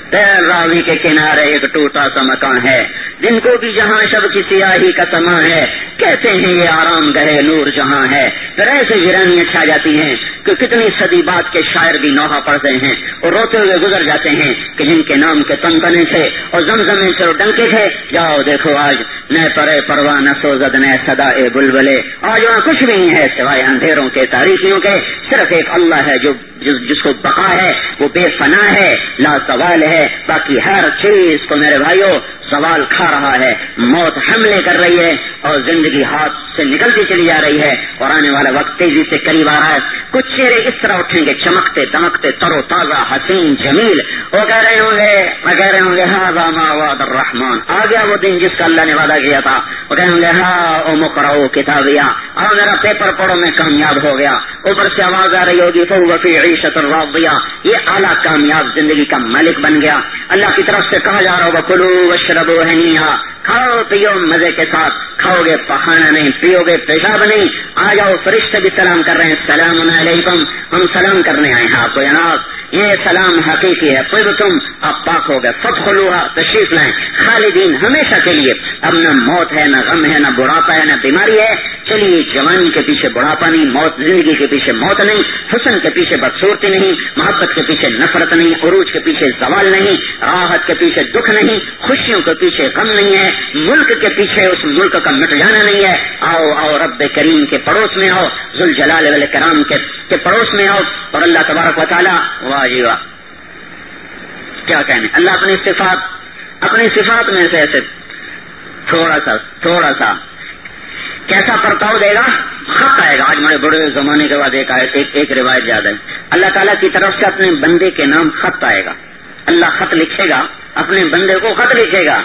راوی کے کنارے ایک ٹوٹا سا مکان ہے، جن کو بھی جہاں شب کی سیاہی کا سما ہے، کہتے ہیں یہ آرام گہے نور جہاں ہے. پھر ایسے ویرانیاں چھا جاتی ہیں کہ کتنی صدی بعد کے شاعر بھی نوحہ پڑھتے ہیں اور روتے ہوئے گزر جاتے ہیں کہ جن کے نام کے تنتنے تھے اور زمزم سے ڈنکے تھے، جاؤ دیکھو آج نئے پرے پروان سوزد نئے صدا اے بلبلے. آج وہاں کچھ بھی نہیں ہے سوائے اندھیروں کے تاریخیوں کے. صرف ایک اللہ ہے جو جس کو بقا ہے، وہ بے فنا ہے، لا زوال ہے. باقی ہر چیز کو میرے بھائیوں زوال کھا رہا ہے، موت حملے کر رہی ہے اور زندگی ہاتھ سے نکلتی چلی جا رہی ہے اور آنے والا وقت تیزی سے قریب آ رہا ہے. کچھ چہرے اس طرح اٹھیں گے چمکتے دمکتے تر و تازہ حسین جمیل، وہ کہہ رہے ہوں گے ھذا ما وعد الرحمن. آ گیا وہ دن جس کا اللہ نے وعدہ کیا تھا. وہ کہیں گے ہاں مقرؤ کتابیہ، اور میرا پیپر پڑھو میں کامیاب ہو گیا. اوپر سے آواز آ رہی ہوگی فهو فی عیشۃ راضیہ، یہ اعلیٰ کامیاب زندگی کا مالک بن گیا. اللہ کی طرف سے کہا جا رہا ہوگا کلوا واشربوا ہنیئا، کھاؤ پیو مزے کے ساتھ، کھاؤ گے پخانا نہیں، پیو گے پیشاب نہیں. آ جاؤ فرشتے بھی سلام کر رہے ہیں، سلام علیکم، ہم سلام کرنے آئے ہیں آپ کو جناب. یہ سلام حقیقی ہے. طبتم، آپ پاک ہو گئے. فادخلوها، تشریف لائیں. خالدین، ہمیشہ کے لیے. اب نہ موت ہے، نہ غم ہے، نہ بڑھاپا ہے، نہ بیماری ہے. چلیے جوانی کے پیچھے بڑھاپا نہیں، موت زندگی کے پیچھے موت نہیں، حسن کے پیچھے بدصورتی نہیں، محبت کے پیچھے نفرت نہیں، عروج کے پیچھے زوال نہیں، راحت کے پیچھے دکھ نہیں، خوشیوں کے پیچھے غم نہیں ہے، ملک کے پیچھے اس ملک کا مٹ جانا نہیں ہے. آؤ آؤ رب کریم کے پڑوس میں آؤ، ذوالجلال والاکرام کے پڑوس میں آؤ. اور اللہ تبارک و تعالی، واہ جی واہ، کیا کہنے. اللہ اپنی صفات میں سے ایسے تھوڑا سا کیسا پرتاؤ دے گا، خط آئے گا. آج بڑے بڑے زمانے کے بعد ایک روایت یاد ہے، اللہ تعالیٰ کی طرف سے اپنے بندے کے نام خط آئے گا. اللہ خط لکھے گا، اپنے بندے کو خط لکھے گا.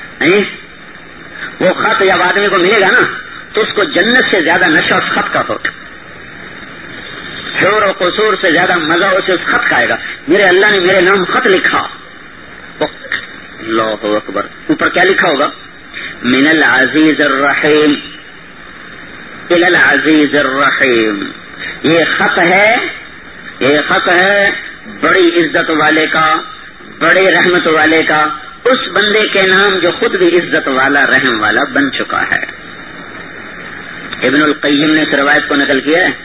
وہ خط جب آدمی کو ملے گا نا تو اس کو جنت سے زیادہ نشہ اس خط کا ہوگا، شور و قصور سے زیادہ مزہ اسے اس خط کا آئے گا. میرے اللہ نے میرے نام خط لکھا. اللہ اکبر. اوپر کیا لکھا ہوگا؟ من العزیز الرحیم الی العزیز الرحیم. یہ خط ہے بڑی عزت والے کا، بڑے رحمت والے کا، اس بندے کے نام جو خود بھی عزت والا رحم والا بن چکا ہے. ابن القیم نے اس روایت کو نقل کیا ہے.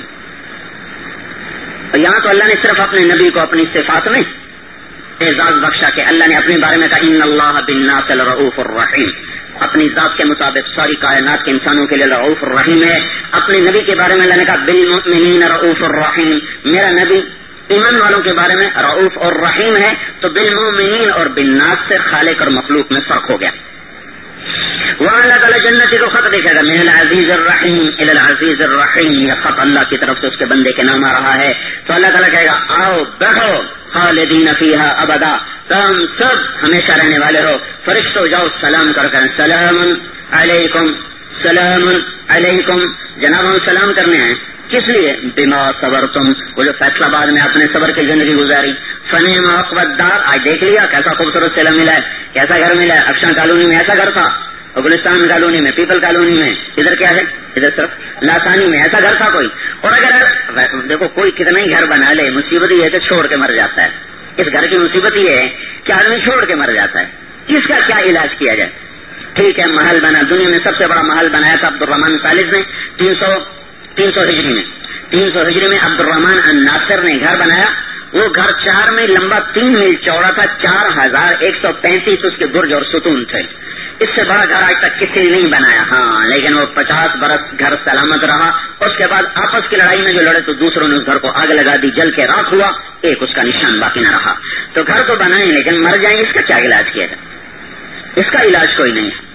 اور یہاں تو اللہ نے صرف اپنے نبی کو اپنی صفات میں اعزاز بخشا کہ اللہ نے اپنے بارے میں کہا ان اللہ بالناس لرؤوف الرحیم. اپنی ذات کے مطابق ساری کائنات کے انسانوں کے لیے رؤوف الرحیم ہے. اپنے نبی کے بارے میں اللہ نے کہا بالمؤمنین رؤوف الرحیم. میرا نبی ایمان والوں کے بارے میں رؤوف اور رحیم ہے. تو بالمؤمنین اور بالناس سے خالق اور مخلوق میں فرق ہو گیا. وہاں اللہ تعالیٰ جنتی کو خط لکھے گا من العزیز الرحیم الی العزیز الرحیم. یہ خط اللہ کی طرف سے اس کے بندے کے نام آ رہا ہے. تو اللہ تعالیٰ کہے گا آؤ بیٹھو، خالدین فیہا ابدا، تم سب ہمیشہ رہنے والے ہو. فرشتوں جاؤ سلام کر کر سلام علیکم، سلام علیکم. جناب ہم سلام کرنے ہیں کس لیے؟ بما صبرتم، وہ جو فیصلہ بعد میں آپ نے صبر کی زندگی گزاری. فنعم عقبى الدار، آج دیکھ لیا کیسا خوبصورت سیلا ملا ہے، کیسا گھر ملا ہے. اکشان کالونی میں ایسا گھر تھا، گلستان کالونی میں، پیپل کالونی میں، ادھر کیا ہے، ادھر صرف لاسانی میں ایسا گھر تھا کوئی. اور اگر دیکھو کوئی کتنا ہی گھر بنا لے، مصیبت یہ ہے کہ چھوڑ کے مر جاتا ہے. اس گھر کی مصیبت یہ ہے کہ آدمی چھوڑ کے مر جاتا ہے. اس کا کیا علاج کیا جائے؟ ٹھیک ہے محل بنا, دنیا میں سب سے بڑا محل بنایا تھا عبد الرحمن ثالث نے 300 ہجری میں. 300 ہجری میں عبد الرحمن الناصر نے گھر بنایا. وہ گھر 4 میل لمبا 3 میل چوڑا تھا, 4135 اس کے برج اور ستون تھے. اس سے بڑا گھر آج تک کسی نے نہیں بنایا. ہاں لیکن وہ 50 برس گھر سلامت رہا. اس کے بعد آپس کی لڑائی میں جو لڑے تو دوسروں نے اس گھر کو آگ لگا دی, جل کے راکھ ہوا, ایک اس کا نشان باقی نہ رہا. تو گھر تو بنائیں لیکن مر جائیں, اس کا کیا علاج کیا جائے؟ اس کا علاج کوئی نہیں ہے.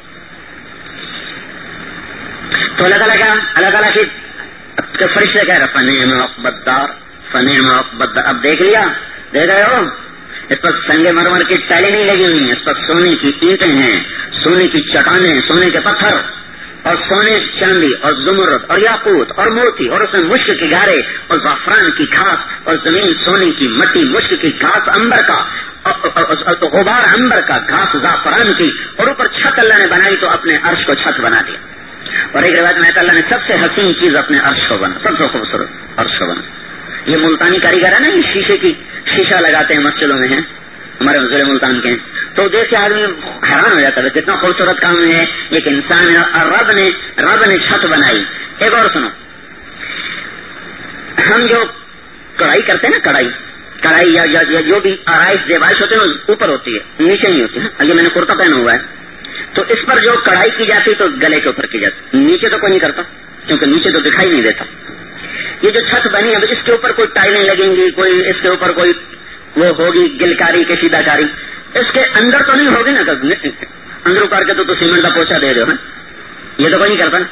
تو اللہ تعالیٰ کی فرشتے کہہ رہے فنعم عقبالدار, فنعم عقبالدار. اب دیکھ رہے ہو اس پر سنگ مرمر کی ٹائلیں نہیں لگی ہوئی ہیں, اس پر سونے کی اینٹیں ہیں, سونے کی چٹانیں, سونے کے پتھر اور سونے چاندی اور زمرد اور یاقوت اور موتی, اور اس میں مشک کے گارے اور زعفران کی گھاس, اور زمین سونے کی مٹی, مشک کی گھاس عنبر کا, غبار عنبر کا, گھاس زعفران کی, اور اوپر چھت اللہ نے بنائی تو اپنے عرش کو چھت بنا دیا. اور ایک روایت میں اللہ نے سب سے حسین چیز اپنے عرش کو بنا, سب سے خوبصورت عرش کو بنا. یہ ملتانی کاریگر ہے نا, یہ شیشہ لگاتے ہیں مسجدوں میں, ہیں ہمارے ضلع ملتان کے, تو دیکھ کے آدمی حیران ہو جاتا ہے کتنا خوبصورت کام ہے. ایک انسان ہے اور رب نے چھت بنائی. ایک اور سنو, ہم جو کڑھائی کرتے ہیں نا, کڑھائی یا جو بھی آرائش دیوائش ہوتے ہیں اوپر ہوتی ہے, نیچے نہیں ہوتی ہے. یہ میں نے کرتا پہنا ہوا ہے, تو اس پر جو کڑھائی کی جاتی تو گلے کے اوپر کی جاتی, نیچے تو کوئی نہیں کرتا کیونکہ نیچے تو دکھائی نہیں دیتا. یہ جو چھت بنی ہے اس کے اوپر کوئی ٹائلیں لگیں گی, کوئی اس کے اوپر کوئی وہ ہوگی گلکاری کشیدہ کاری, اس کے اندر تو نہیں ہوگی نا, اندر اتار کے تو سیمنٹ کا پوچھا دے دو, یہ تو کوئی نہیں کرتا.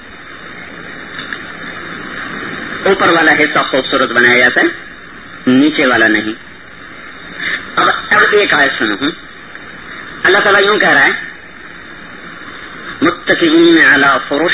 اوپر والا حصہ خوبصورت بنایا جاتا ہے, نیچے والا نہیں. اب ایک آیت سنو, اللہ تعالیٰ یوں کہہ رہا ہے متکئین علی فرش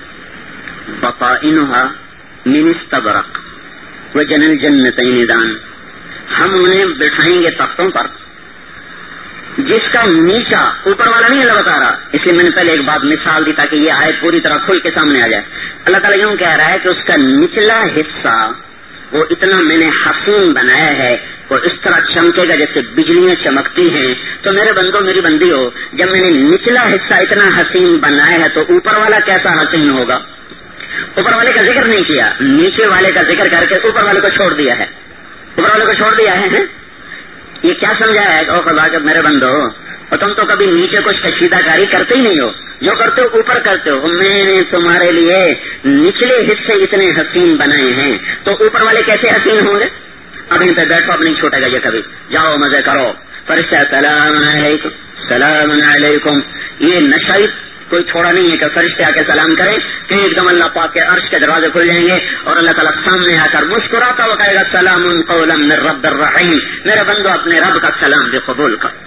بطائنها من استبرق وجن الجنتین دان. ہم انہیں بٹھائیں گے تختوں پر جس کا نیچا, اوپر والا نہیں اللہ بتا رہا, اس لیے میں نے پہلے ایک بات مثال دی تاکہ یہ آیت پوری طرح کھل کے سامنے آ جائے. اللہ تعالیٰ یوں کہہ رہا ہے کہ اس کا نچلا حصہ وہ اتنا میں نے حسین بنایا ہے, وہ اس طرح چمکے گا جیسے بجلیاں چمکتی ہیں. تو میرے بندو میری بندی ہو, جب میں نے نچلا حصہ اتنا حسین بنایا ہے تو اوپر والا کیسا حسین ہوگا؟ اوپر والے کا ذکر نہیں کیا, نیچے والے کا ذکر کر کے اوپر والے کو چھوڑ دیا ہے. اوپر والے کو چھوڑ دیا ہے. یہ کیا سمجھایا ہے؟ او خدا کے میرے بندو, اور تم تو کبھی نیچے کچھ کشیدہ کاری کرتے ہی نہیں ہو, جو کرتے ہو اوپر کرتے ہو. میں نے تمہارے لیے نچلے حصے اتنے حسین بنائے ہیں تو اوپر والے کیسے حسین ہوں گے؟ اب ان پہ بیٹھو, اب نہیں چھوٹے گا یہ کبھی. جاؤ مزے کرو. فرشتہ سلام علیکم سلام علیکم. یہ نشہ کوئی چھوڑا نہیں ہے کہ فرشتے آ کے سلام کریں کہ ایک دم اللہ پاک کے عرش کے دروازے کھل جائیں گے اور اللہ تعالیٰ سامنے آ کر مسکراتا ہوا کہے گا سلام قولا من رب الرحیم. میرے بندو اپنے رب کا سلام بھی قبول کر.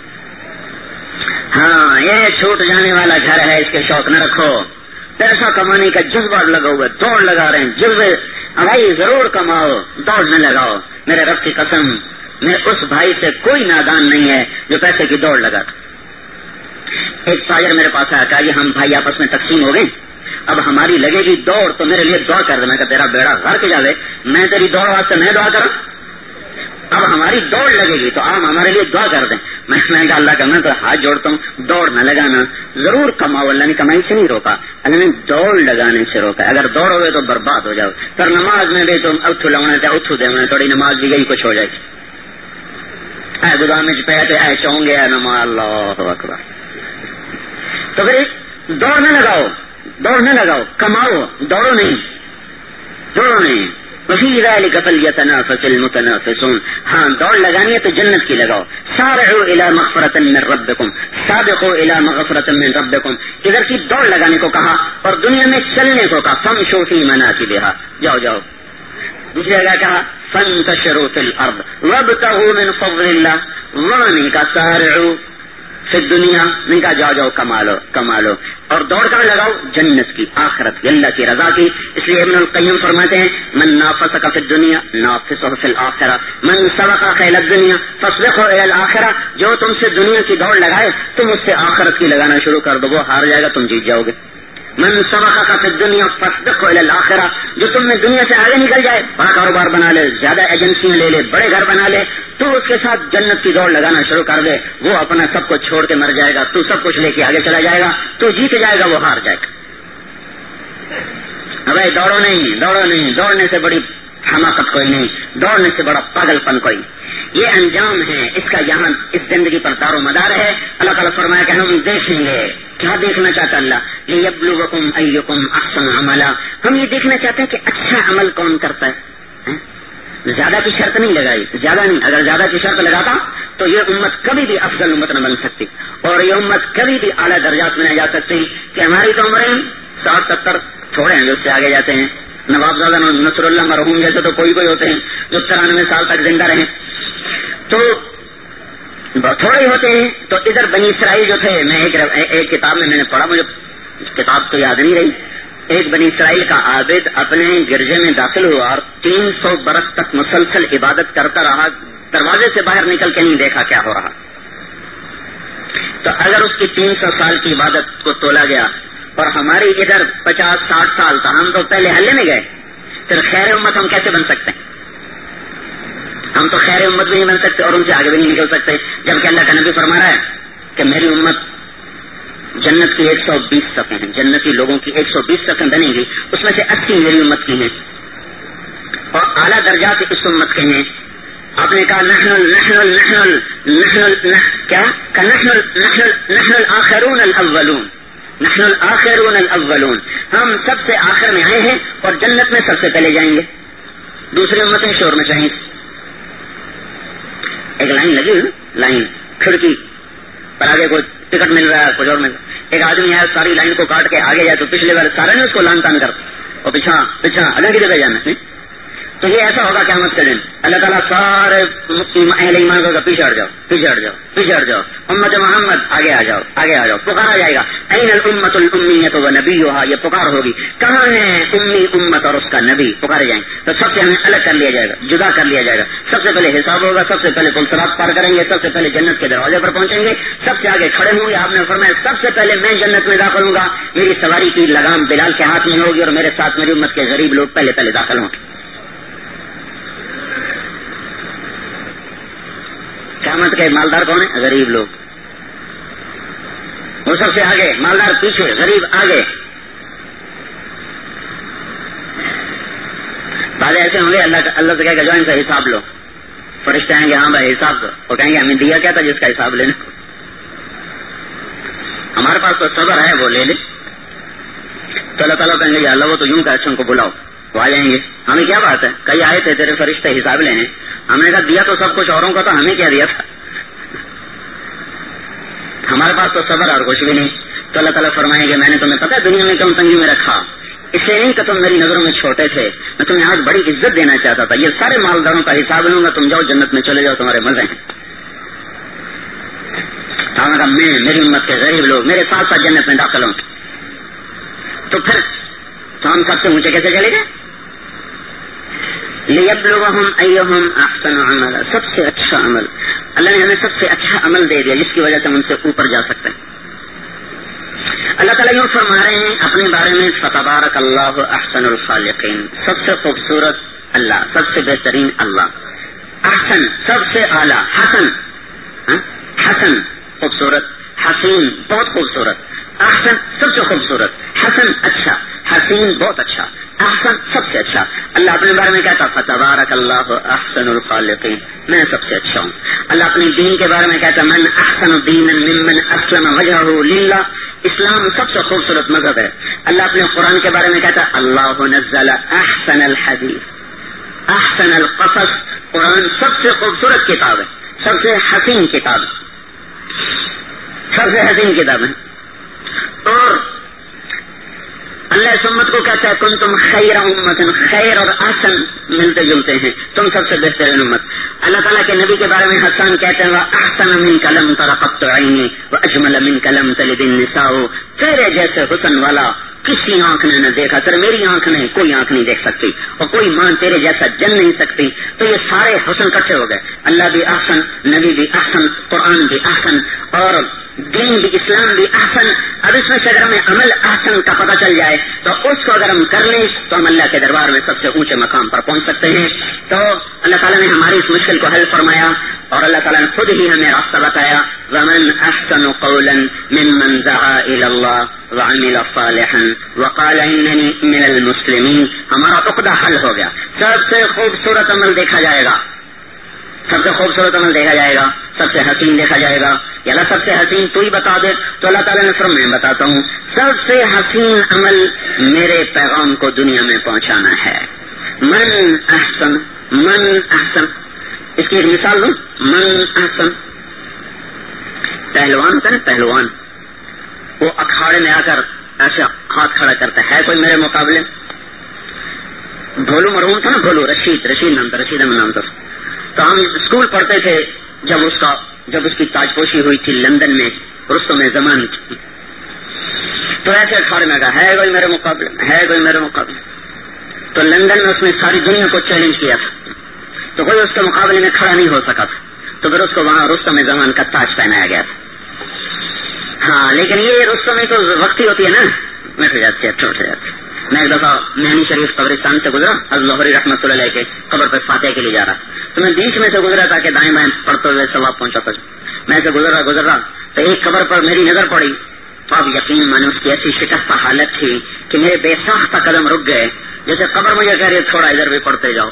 ہاں یہ چھوٹ جانے والا گھر ہے, اس کے شوق نہ رکھو. پیسہ کمانے کا جذبہ لگا ہوا, دوڑ لگا رہے ہیں جذبے, بھائی ضرور کماؤ, دوڑ نہ لگاؤ. میرے رب کی قسم, میں اس بھائی سے کوئی نادان نہیں ہے جو پیسے کی دوڑ لگا. ایک تاجر میرے پاس آیا, کہا یہ ہم بھائی آپس میں تقسیم ہو گئے, اب ہماری لگے گی دوڑ تو میرے لیے دعا کر دے. میں کہا تیرا بیڑا غرق جاوے, میں تیری دوڑ واسطے میں دعا کروں؟ اب ہماری دوڑ لگے گی تو آپ ہمارے لیے دعا کر دیں. میں کہا اللہ کا میں تو ہاتھ جوڑتا ہوں, دوڑ نہ لگانا, ضرور کماؤ. اللہ نے کمائی سے نہیں روکا, اللہ نے دوڑ لگانے سے روکا. اگر دوڑو گے تو برباد ہو جاؤ. پر نماز میں بھی تم اتھو لونا چاہے اتھو دے, تھوڑی نماز بھی یہی کچھ ہو جائے گی. اے گدام میں پہتے اے چاہوں گے نماز, اللہ اکبر. تو پھر دوڑ نہ لگاؤ, کماؤ, دوڑو نہیں. وفی ذلک فلیتنافس المتنافسون. ہاں دوڑ لگانی ہے تو جنت کی لگاؤ. سارعوا الی مغفرۃ من ربکم, سابقوا الی مغفرۃ من ربکم. ادھر کی دوڑ لگانے کو کہا اور دنیا میں چلنے کو کہا. فامشوا فی مناکبہا, جاؤ. دوسری جگہ کہا فانتشروا فی الارض وابتغوا من فضل اللہ. وہاں نہیں کہا سارعوا فی دنیا, نہیں کہا جاؤ کمالو. اور دوڑ کہاں لگاؤ؟ جنت کی, آخرت کی, اللہ کی رضا کی. اس لیے ابن القیم فرماتے ہیں من نافسک فی الدنیا نافسہ فی الآخرہ, من سبق خیل الدنیا فاسبقہ الی الآخرہ. جو تم سے دنیا کی دوڑ لگائے تم اس سے آخرت کی لگانا شروع کر دو, وہ ہار جائے گا, تم جیت جاؤ گے. من سبقك فی الدنیا فاسبقه الی الآخرہ، جو تم میں دنیا سے آگے نکل جائے، بڑا کاروبار بنا لے، زیادہ ایجنسیاں لے لے، بڑے گھر بنا لے، تو اس کے ساتھ جنت کی دوڑ لگانا شروع کر دے. وہ اپنا سب کچھ چھوڑ کے مر جائے گا، تو سب کچھ لے کے آگے چلا جائے گا. تو جیت جائے گا، وہ ہار جائے گا. بھائی دوڑو نہیں، دوڑنے سے بڑی حماقت کوئی نہیں، دوڑنے سے بڑا پاگل پن کوئی. یہ انجام ہے اس کا، یہاں اس زندگی پر دار و مدار ہے. اللہ تعالیٰ فرمایا کہ ہم دیکھیں گے. کیا دیکھنا چاہتا اللہ؟ لیبلوکم ایکم احسن عملا. ہم یہ دیکھنا چاہتے ہیں کہ اچھا عمل کون کرتا ہے. زیادہ کی شرط نہیں لگائی، زیادہ نہیں. اگر زیادہ کی شرط لگاتا تو یہ امت کبھی بھی افضل امت نہ بن سکتی، اور یہ امت کبھی بھی اعلیٰ درجات میں نہ جا سکتی. کہ ہماری تو عمریں 60-70 تھوڑے ہیں جو اس سے آگے جاتے ہیں. نوابزادہ نصر اللہ مرحوم جیسے تو کوئی ہوتے ہیں جو 93 سال تک زندہ رہے، تو تھوڑے ہی ہوتے ہیں. تو ادھر بنی اسرائیل جو تھے، میں ایک کتاب میں نے پڑھا، مجھے کتاب تو یاد نہیں رہی. ایک بنی اسرائیل کا عابد اپنے گرجے میں داخل ہوا اور 300 برس تک مسلسل عبادت کرتا رہا، دروازے سے باہر نکل کے نہیں دیکھا کیا ہو رہا. تو اگر اس کی 300 سال کی عبادت کو تولا گیا اور ہماری ادھر 50-60 سال، تو ہم تو پہلے حلے میں گئے. پھر خیر امت ہم کیسے بن سکتے ہیں؟ ہم تو خیر امت بھی نہیں بن سکتے اور ان سے آگے بھی نہیں نکل سکتے. جبکہ اللہ کا نبی فرما رہا ہے کہ میری امت جنت کی 120 صفیں ہیں، جنتی لوگوں کی 120 صفیں بنیں گی، اس میں سے 80 میری امت کی ہیں اور اعلیٰ درجات اس امت کے ہیں. آپ نے کہا نحن الآخرون الاولون، نحن الآخرون الاولون، ہم سب سے آخر میں آئے ہیں اور جنت میں سب سے پہلے جائیں گے. دوسری امتیں شور میں چاہیں. ایک لائن لگی ہوئی، لائن کھڑکی پر آگے کوئی ٹکٹ مل رہا ہے، کچھ اور مل رہا ہے. ایک آدمی ہے ساری لائن کو کاٹ کے آگے جائے تو پچھلے بار سارے نے اس کو لان تان کر اور پیچھا الگ کی جگہ جانا. تو یہ ایسا ہوگا قیامت کے دن اللہ تعالیٰ سارے اہل ایمان کو پیچھے ہٹ جاؤ، امت محمد آگے آ جاؤ. پکارا جائے گا این الامت الامیۃ ونبیھا، یہ پکار ہوگی کہاں ہے امی امت اور اس کا نبی. پکارے جائیں تو سب سے ہمیں الگ کر لیا جائے گا، جدا کر لیا جائے گا. سب سے پہلے حساب ہوگا، سب سے پہلے پلسرات پار کریں گے، سب سے پہلے جنت کے دروازے پر پہنچیں گے، سب سے آگے کھڑے ہوں گے. آپ نے فرمایا سب سے پہلے میں جنت میں داخل ہوں گا، میری سواری کی لگام بلال کے ہاتھ میں ہوگی اور میرے ساتھ میری امت کے غریب لوگ پہلے داخل ہوں گے. قیامت کے مالدار کون ہے؟ غریب لوگ. وہ سب سے آگے، مالدار پیچھے، غریب آگے. بعض ایسے ہوں گے اللہ سے کہے گا جو ان کا حساب لو. فرشتے آئیں گے ہاں بھائی حساب دو. وہ کہیں گے ہمیں دیا کیا تھا جس کا حساب لینا؟ ہمارے پاس تو صبر ہے، وہ لے لے. تو اللہ تعالیٰ کہیں گے یا اللہ وہ تو یوں کہ اچھا ان کو بلاؤ، وہ آ جائیں گے. ہمیں کیا بات ہے، کئی آئے تھے تیرے فرشتے حساب لینے، ہم نے کہا دیا تو سب کچھ اوروں کا تھا، ہمیں کیا دیا تھا؟ ہمارے پاس تو صبر اور کچھ بھی نہیں. تو اللہ تعالیٰ فرمائیں گے میں نے تمہیں پتہ دنیا میں کم تنگی میں رکھا، اس لیے نہیں کہ تم میری نظروں میں چھوٹے تھے، میں تمہیں آج بڑی عزت دینا چاہتا تھا. یہ سارے مالداروں کا حساب لوں گا، تم جاؤ جنت میں چلے جاؤ، تمہارے مزے ہیں. میں میری امت کے غریب لوگ میرے ساتھ ساتھ جنت میں داخل ہوں. تو پھر تو ہم سب سے اونچے کیسے چلے گئے؟ لیبلوہم ایہم احسن عملا، سب سے اچھا عمل. اللہ نے ہمیں سب سے اچھا عمل دے دیا جس کی وجہ سے ہم ان سے اوپر جا سکتے ہیں. اللہ تعالیٰ یوں فرما رہے ہیں اپنے بارے میں فتبارک اللہ احسن الخالقین، سب سے خوبصورت اللہ، سب سے بہترین اللہ. احسن سب سے اعلیٰ، حسن خوبصورت، حسین بہت خوبصورت، احسن سب سے خوبصورت، حسن اچھا، حسین بہت اچھا، احسن سب سے اچھا. اللہ اپنے بارے میں کہتا فتبارک اللہ احسن الخالقین، میں سب سے اچھا ہوں. اللہ اپنے دین کے بارے میں کہتا من احسن دینا ممن اسلم وجہہ للہ، اسلام سب سے خوبصورت مذہب ہے. اللہ اپنے قرآن کے بارے میں کہتا اللہ نزل احسن الحدیث احسن القصص، قرآن سب سے خوبصورت کتاب ہے، سب سے حسین کتاب ہے، سب سے حسین کتاب ہے. اور اللہ اس امت کو کہتا ہے کنتم خیر امت، خیر اور احسن ملتے جلتے ہیں، تم سب سے بہترین امت. اللہ تعالیٰ کے نبی کے بارے میں حسان کہتے ہیں احسن منک لم تر قط عینی واجمل منک لم تلد النساء، تیرے جیسے حسن والا کسی آنکھ نے نہ دیکھا، سر میری آنکھ نے کوئی آنکھ نہیں دیکھ سکتی اور کوئی ماں تیرے جیسا جن نہیں سکتی. تو یہ سارے حسن کٹھے ہو گئے، اللہ بھی احسن، نبی بھی احسن، قرآن بھی احسن. اور دین بھی اسلام بھی احسن. اب اس میں سے اگر ہمیں عمل احسن کا پتہ چل جائے تو اس کو اگر ہم کر لیں تو ہم اللہ کے دربار میں سب سے اونچے مقام پر پہنچ سکتے ہیں. تو اللہ تعالیٰ نے ہماری اس مشکل کو حل فرمایا اور اللہ تعالیٰ نے خود ہی ہمیں راستہ بتایا. ومن احسن قولا ممن دعا الى اللہ وعمل صالحا وقال اننی من المسلمین. ہمارا عقدہ حل ہو گیا. سب سے خوبصورت عمل دیکھا جائے گا, سب سے خوبصورت عمل دیکھا جائے گا, سب سے حسین دیکھا جائے گا. یا اللہ سب سے حسین تو ہی بتا دے تو اللہ تعالیٰ نے فرمایا میں بتاتا ہوں. سب سے حسین عمل میرے پیغام کو دنیا میں پہنچانا ہے. من احسن, من احسن, اس کی ایک مثال دوں. من احسن, پہلوان ہوتا ہے نا, پہلوان, وہ اکھاڑے میں آ کر ایسا ہاتھ کھڑا کرتا ہے کوئی میرے مقابلے. بھولو مرحوم تھا نا, بھولو, رشید نام تھا, رشید احمد نام تھا. تو ہم اسکول پڑھتے تھے جب اس کی تاج پوشی ہوئی تھی لندن میں رستم زمان کی, تو ایسے اکھاڑے میں کہا ہے کوئی میرے مقابلے, ہے کوئی میرے مقابلے. تو لندن میں اس نے ساری دنیا کو چیلنج کیا تھا, تو کوئی اس کے مقابلے میں کھڑا نہیں ہو سکا تھا. تو پھر اس کو وہاں رستم زمان کا تاج پہنایا گیا تھا. ہاں لیکن یہ رستم تو وقتی ہوتی ہے نا, میں ہو جاتی ہے, ٹوٹ جاتی ہے. میں ایک دفعہ مہنی شریف قبرستان سے گزرا, الظہری رحمۃ اللہ علیہ کے قبر پہ فاتحہ کے لیے جا رہا, تو میں بیچ میں سے گزرا تھا کہ دائیں بائیں پڑھتے ہوئے ثواب پہنچا تھا. میں سے گزر رہا تو ایک قبر پر میری نظر پڑی. تو اب یقین مانے اس کی ایسی شکستہ حالت تھی کہ میرے بے ساختہ قدم رک گئے, جیسے قبر مجھے کہہ رہی تھوڑا ادھر بھی پڑھتے جاؤ.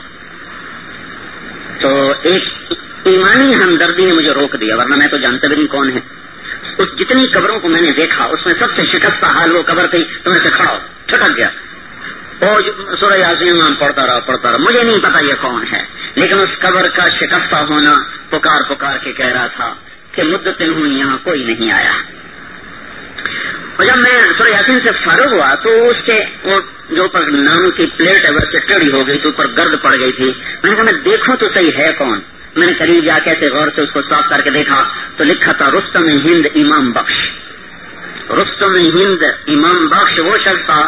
تو ایک ایمانی ہمدردی نے مجھے روک دیا, ورنہ میں تو جانتا بھی نہیں کون ہے. اس جتنی قبروں کو میں نے دیکھا اس میں سب سے شکستہ حال وہ قبر تھی. تو میں سے کھڑا ہو چھٹک گیا اور سورہ یاسین پڑھتا رہا. مجھے نہیں پتا یہ کون ہے, لیکن اس قبر کا شکستہ ہونا پکار کے کہہ رہا تھا کہ مدتیں ہوئی یہاں کوئی نہیں آیا. اور جب میں سورہ یاسین سے فارغ ہوا تو اس کے جو اوپر نام کی پلیٹ ہے ویسے ٹیڑھی ہو گئی تھی, اوپر گرد پڑ گئی تھی. میں نے کہا میں دیکھوں تو صحیح ہے کون. میں نے قریب جا کے ایسے غور سے اس کو صاف کر کے دیکھا تو لکھا تھا رستم ہند امام بخش. رستم ہند امام بخش وہ شخص تھا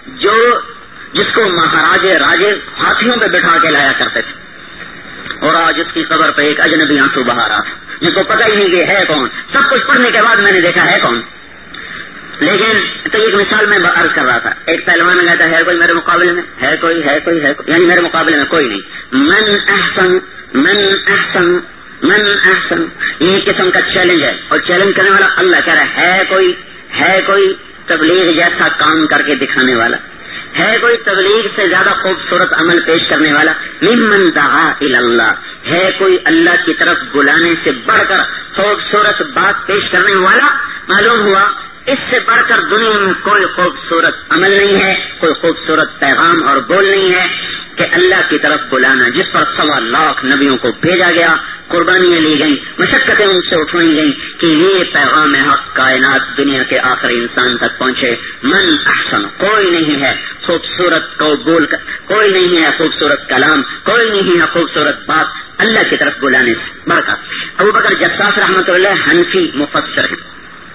جس کو راجے ہاتھیوں پہ بٹھا کے لایا کرتے تھے, اور آج اس کی قبر پہ ایک اجنبی آنسو بہا رہا تھا جس کو پتہ ہی نہیں کہ ہے کون. سب کچھ پڑھنے کے بعد میں نے دیکھا ہے کون. لیکن تو ایک مثال میں عرض کر رہا تھا. ایک پہلوان میں کہتا ہے کوئی میرے مقابلے میں, ہے کوئی, یعنی میرے مقابلے میں کوئی نہیں. من احسن, من احسن, من احسن, یہ قسم کا چیلنج ہے. اور چیلنج کرنے والا اللہ کہہ رہا ہے کوئی تبلیغ جیسا کام کر کے دکھانے والا, ہے کوئی تبلیغ سے زیادہ خوبصورت عمل پیش کرنے والا. ممن دعا الی اللہ, ہے کوئی اللہ کی طرف بلانے سے بڑھ کر خوبصورت بات پیش کرنے والا. معلوم ہوا اس سے بڑھ کر دنیا میں کوئی خوبصورت عمل نہیں ہے, کوئی خوبصورت پیغام اور بول نہیں ہے کہ اللہ کی طرف بلانا, جس پر 1.25 لاکھ نبیوں کو بھیجا گیا, قربانیاں لی گئیں, مشقتیں ان سے اٹھوائی گئیں کہ یہ پیغام حق کائنات دنیا کے آخری انسان تک پہنچے. من احسن, کوئی نہیں ہے خوبصورت کو بول کر, کوئی نہیں ہے خوبصورت کلام, کوئی نہیں ہے خوبصورت بات اللہ کی طرف بلانے سے بڑھ کر. ابو بکر جساس رحمۃ اللہ حنفی مفسر ہیں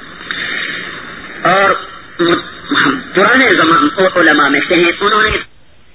اور پرانے علماء میں سے ہیں. انہوں نے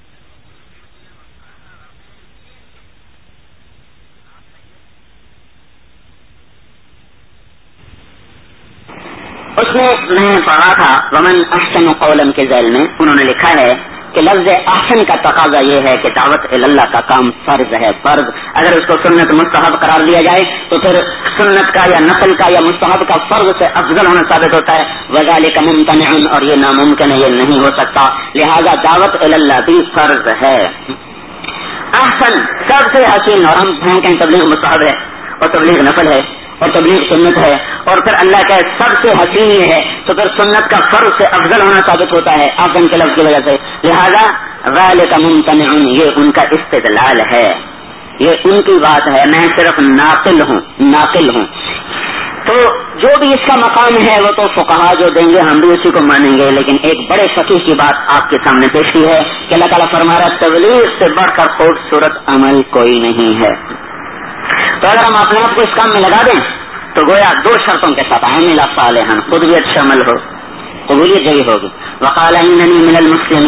اس میں پڑھا تھا ومن احسن قولا کے ذیل میں انہوں نے لکھا ہے کہ لفظ احسن کا تقاضا یہ ہے کہ دعوت اللہ کا کام فرض ہے. فرض اگر اس کو سنت مستحب قرار دیا جائے تو پھر سنت کا یا نفل کا یا مستحب کا فرض سے افضل ہونا ثابت ہوتا ہے. وذالک ممتنع, اور یہ ناممکن ہے, یہ نہیں ہو سکتا. لہذا دعوت اللہ بھی فرض ہے. احسن سب سے حسین, اور ہم کہیں تبلیغ مستحب ہے اور تبلیغ نفل ہے اور تبلیغ سنت ہے, اور پھر اللہ کا سب سے حسین یہ ہے تو پھر سنت کا فرض سے افضل ہونا ثابت ہوتا ہے احسن کے لفظ کی وجہ سے. لہذا ذالک ممتنع, یہ ان کا استدلال ہے, یہ ان کی بات ہے, میں صرف ناقل ہوں. تو جو بھی اس کا مقام ہے وہ تو فقہا جو دیں گے ہم بھی اسی کو مانیں گے. لیکن ایک بڑے فقیہ کی بات آپ کے سامنے پیش کی ہے کہ اللہ تعالیٰ فرما رہا ہے تبلیغ سے بڑھ کر خوبصورت عمل کوئی نہیں ہے. تو اگر ہم اپنے آپ کو اس کام میں لگا دیں تو گویا 2 شرطوں کے ساتھ عامل صالحا, خود بھی اچھا عمل ہو, قبولیت بھی ہوگی. وقال اننی من المسلمین,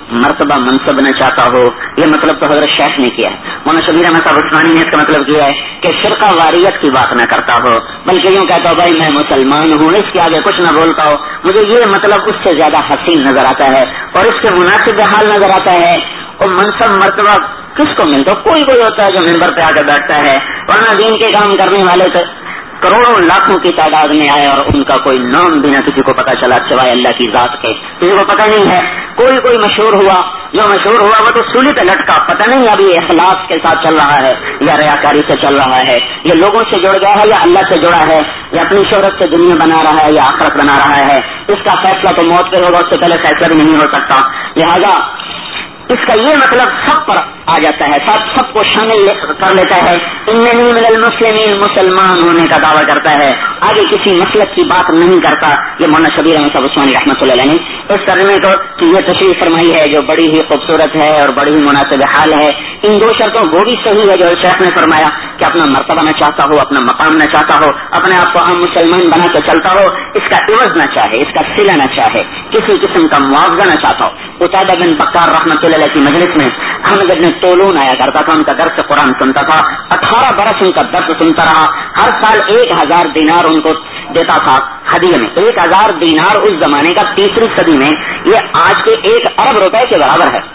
مرتبہ منصب نہ چاہتا ہو، یہ مطلب تو حضرت شیخ نے کیا ہے، مولانا شبیر احمد صاحب عثمانی نے اس کا مطلب کیا ہے کہ فرقہ واریت کی بات نہ کرتا ہو، بلکہ یوں کہتا ہو بھائی میں مسلمان ہوں، اس کے آگے کچھ نہ بولتا ہو، مجھے یہ مطلب اس سے زیادہ حسین نظر آتا ہے اور اس کے مناسب حال نظر آتا ہے۔ اور منصب مرتبہ کس کو ملتا؟ کوئی ہوتا ہے جو ممبر پہ آ کے بیٹھتا ہے، ورنہ دین کے کام کرنے والے کروڑوں لاکھوں کی تعداد میں آئے اور ان کا کوئی نام بھی نہ کسی کو پتا چلا سوائے اللہ کی ذات کے، کسی کو پتہ نہیں ہے۔ کوئی مشہور ہوا، جو مشہور ہوا وہ تو سولی پہ لٹکا، پتہ نہیں ابھی اخلاص کے ساتھ چل رہا ہے یا ریاکاری سے چل رہا ہے، یہ لوگوں سے جڑ گیا ہے یا اللہ سے جڑا ہے، یا اپنی شہرت سے دنیا بنا رہا ہے یا آخرت بنا رہا ہے۔ اس کا فیصلہ تو موت پہ ہوگا، اس سے پہلے فیصلہ بھی نہیں ہو سکتا۔ لہذا اس کا یہ مطلب سب پر آ جاتا ہے، سب کو شامل کر لیتا ہے۔ اننی من المسلمین، مسلمان ہونے کا دعویٰ کرتا ہے، آگے کسی مسلک کی بات نہیں کرتا۔ یہ مولانا شبیر احمد صاحب عثمانی رحمۃ اللہ علیہ نے اس ترجمے کو یہ تشریح فرمائی ہے جو بڑی ہی خوبصورت ہے اور بڑی ہی مناسب حال ہے۔ ان دو شرطوں وہ بھی صحیح ہے جو شیخ نے فرمایا کہ اپنا مرتبہ نہ چاہتا ہو، اپنا مقام نہ چاہتا ہو، اپنے آپ کو عام مسلمان بنا کے چلتا ہو، اس کا عوض نہ چاہے، اس کا صلہ نہ چاہے، کسی قسم کا معاوضہ نہ چاہتا ہو۔ قتادہ بن بکار رحمۃ اللہ علیہ کی مجلس میں احمد بن طولون آیا کرتا تھا، ان کا درس قرآن سنتا تھا، 18 برس ان کا درس سنتا رہا، ہر سال 1000 دینار ان کو دیتا تھا ہدیے میں۔ 1000 دینار اس زمانے کا 3ری صدی میں یہ آج کے 1 ارب روپے کے برابر ہے۔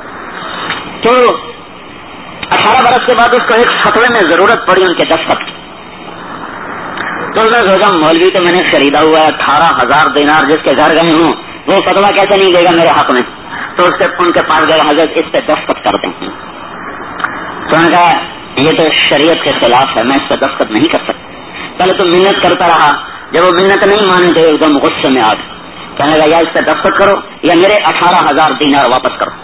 تو 18 برس کے بعد اس کو ایک فتوے میں ضرورت پڑی ان کے دستخط کی، تو اس نے سوچا مولوی تو میں نے خریدا ہوا ہے، 18,000 دینار جس کے گھر گئے ہوں وہ فتویٰ کیسے نہیں دے گا میرے حق میں؟ تو ان کے پاس گئے، حضرت اس پہ دستخط کر دیں۔ تو انہوں نے کہا یہ تو شریعت کے خلاف ہے، میں اس پہ دستخط نہیں کر سکتا۔ پہلے تو منت کرتا رہا، جب وہ منت نہیں مانتے ایک دم غصے میں آ گئے، کہنے لگا یا اس پہ دستخط کرو یا میرے 18,000 دینار واپس کرو۔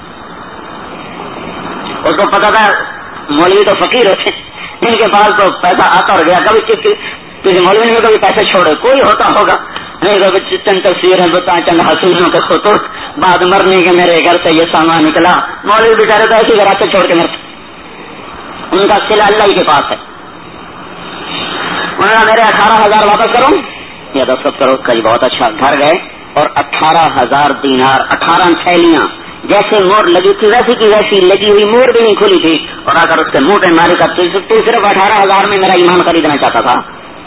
اس کو پتا تھا مولوی تو فقیر ہوتے، ان کے پاس تو پیسہ آتا اور گیا، کبھی کسی مولوی نے کبھی پیسے چھوڑے، کوئی ہوتا ہوگا نہیں، چند تصویریں بتا، چند حسینوں کے خطوط، بعد مرنے کے میرے گھر سے یہ سامان نکلا، مولوی بیچارے تو ایسی گھر سے چھوڑ کے مرتے، ان کا صلہ اللہ ہی کے پاس ہے۔ انہوں نے میرے 18,000 واپس کرو یا دستخط کرو، کئی بہت اچھا۔ گھر گئے اور 18,000 دینار، 18 تھیلیاں، جیسے مور لگی تھی ویسی کی ویسی لگی ہوئی، مور بھی نہیں کھلی تھی، اور آ کر اس کے منہ پہ ماری کا تو صرف 18,000 میں میرا ایمان خریدنا چاہتا تھا،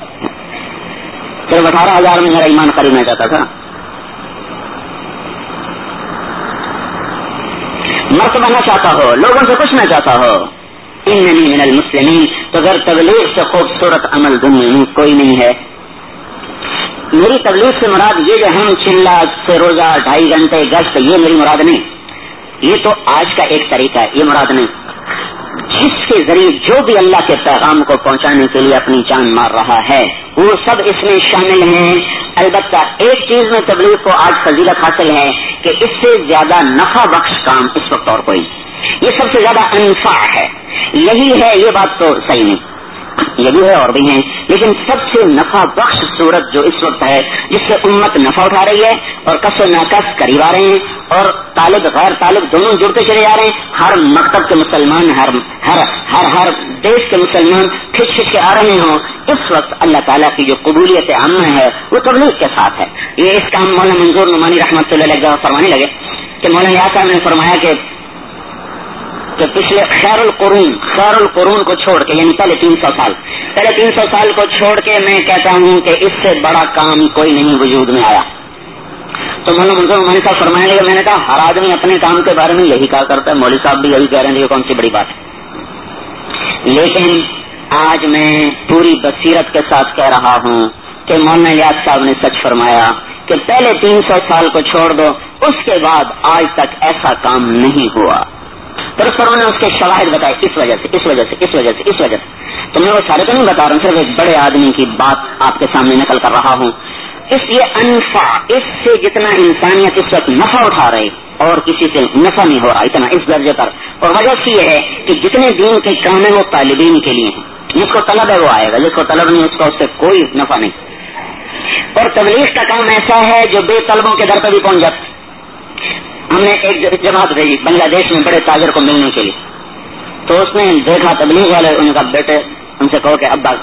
صرف 18,000 میں میرا ایمان خریدنا چاہتا تھا۔ مرتبہ نہ چاہتا ہو، لوگوں سے کچھ نہ چاہتا ہو، اننی من المسلمین، تو اگر تبلیغ سے خوبصورت عمل دنیا میں کوئی نہیں ہے۔ میری تبلیغ سے مراد یہ جو ہم چلا سے روزہ 2.5 گھنٹے گشت، یہ میری مراد نہیں، یہ تو آج کا ایک طریقہ ہے، یہ مراد نہیں۔ جس کے ذریعے جو بھی اللہ کے پیغام کو پہنچانے کے لیے اپنی جان مار رہا ہے وہ سب اس میں شامل ہیں۔ البتہ ایک چیز میں تبلیغ کو آج فضیلت حاصل ہے کہ اس سے زیادہ نفع بخش کام اس وقت اور کوئی، یہ سب سے زیادہ انفع ہے، یہی ہے، یہ بات تو صحیح نہیں، یہ بھی ہے اور بھی ہیں، لیکن سب سے نفع بخش صورت جو اس وقت ہے جس سے امت نفع اٹھا رہی ہے اور کس و ناکس قریب آ رہے ہیں اور طالب غیر طالب دونوں جڑتے چلے جا رہے ہیں، ہر مکتب کے مسلمان، ہر دیش کے مسلمان کھچ کے آ رہے ہوں، اس وقت اللہ تعالیٰ کی جو قبولیت عامہ ہے وہ تبلیغ کے ساتھ ہے۔ یہ اس کا ہم مولانا منظور نعمانی رحمۃ اللہ علیہ فرمانے لگے کہ مولانا یاسر صاحب نے فرمایا کہ پچھلے خیر القرون کو چھوڑ کے، یعنی پہلے 300 سال کو چھوڑ کے میں کہتا ہوں کہ اس سے بڑا کام کوئی نہیں وجود میں آیا۔ تو مولانا منظور نعمانی صاحب فرمانے لگے، میں نے کہا ہر آدمی اپنے کام کے بارے میں یہی کہا کرتا ہے، مولوی صاحب بھی یہی کہہ رہے ہیں، یہ کون سی بڑی بات ہے، لیکن آج میں پوری بصیرت کے ساتھ کہہ رہا ہوں کہ مولانا یاسر صاحب نے سچ فرمایا کہ پہلے 300 سال کو چھوڑ دو، اس کے بعد آج تک ایسا کام نہیں ہوا۔ پھر اس پر انہوں نے اس کے شواہد بتائے، اس وجہ سے۔ تو میں وہ سارے تو نہیں بتا رہا ہوں، صرف ایک بڑے آدمی کی بات آپ کے سامنے نقل کر رہا ہوں۔ اس لیے انفع، اس سے جتنا انسانیت اس وقت نفع اٹھا رہی اور کسی سے نفع نہیں ہو رہا، اتنا اس درجے پر، اور وجہ سے یہ ہے کہ جتنے دین کے کام ہیں وہ طالبین کے لیے ہیں، جس کو طلب ہے وہ آئے گا، جس کو طلب نہیں اس کا اس سے کوئی نفع نہیں۔ اور تبلیغ کا کام ایسا ہے جو بے طلبوں کے در پہ بھی پہنچ جاتا۔ ہم نے ایک جماعت بھیجی بنگلہ دیش میں بڑے تاجر کو ملنے کے لیے، تو اس نے دیکھا تبلیغ والے، ان کا بیٹے ان سے کہو کہ ابا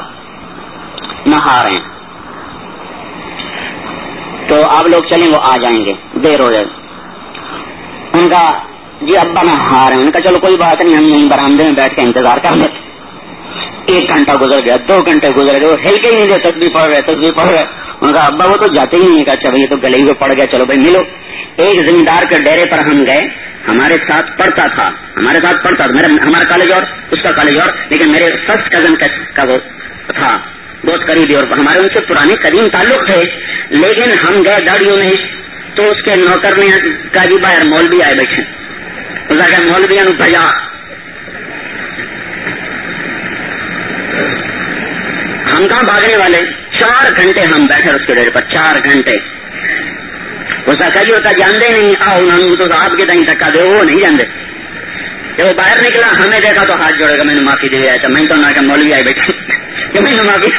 نہا رہے ہیں تو آپ لوگ چلیں، وہ آ جائیں گے، دیر ہو جائے۔ ان کا جی ابا نہ ہار ہیں. ان کا چلو کوئی بات نہیں, ہم یہیں برآمدے میں بیٹھ کے انتظار کر لیتے. 1 گھنٹہ گزر گیا, 2 گھنٹے گزر گئے, وہ ہل کے ہی نہیں تھے, تسبیح پڑھ رہے. ان کا ابا وہ تو جاتے ہی نہیں. کہا اچھا بھائی یہ تو گلے ہی پڑ گیا, چلو بھائی ملو. ایک زمیندار کے ڈیرے پر ہم گئے, ہمارے ساتھ پڑھتا تھا, ہمارا کالج اور اس کا کالج اور, لیکن میرے فرسٹ کزن کا وہ تھا بہت قریبی, اور ہمارے ان سے پرانے قدیم تعلق تھے. لیکن ہم گئے داڑیوں میں, تو اس کے نوکر نے کہا جی باہر مولوی آئے بیٹھے. اس کا مولوی نے بھجا. ہم کہاں بھاگنے والے, 4 گھنٹے ہم بیٹھے اس کے ڈیرے پر, 4 گھنٹے. اس کا جی ہوتا جانتے نہیں, آؤ انہوں تو آپ کے تین دھکا دے, وہ نہیں جانتے. جب وہ باہر نکلا ہمیں دیکھا تو ہاتھ جوڑے گا, میں نے معافی دے دیا. میں تو نہ کہ مولوی آئے بیٹھے کہ میں نے معافی.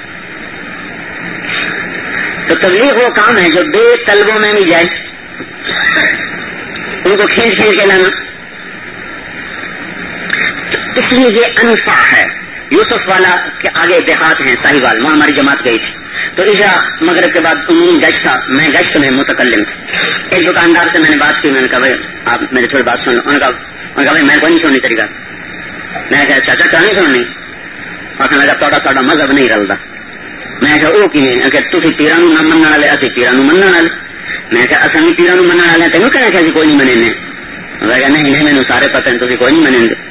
تو تبلیغ وہ کام ہے جو بے طلبوں میں بھی جائے, ان کو کھینچ کے لانا. اس لیے یہ انفع ہے. یوسف والا کے آگے دیہات ہیں ساہیوال, وہاں ہماری جماعت گئی تھی. تو عشاء مغرب کے بعد گشت تھا, میں گشت میں متکلم تھا. ایک دکاندار سے میں نے بات کی, میں نے کہا بھائی آپ میری تھوڑی بات سن لو. انہوں نے کہا بھائی میں کوئی نہیں سننی طریقہ. میں کہا چاچا کیا نہیں سننی, اور کہنے لگا تھوڑا مذہب نہیں رلتا. میں کہا وہ کی تھی پیران نہ منع والے, اسی پیران منع والے. میں کہا اصل نہیں پیران منع والے, تینوں کہنا کہ کوئی نہیں منے. میں کہا نہیں مینوں سارے پتہ ہیں, تھی کوئی نہیں منیں گے.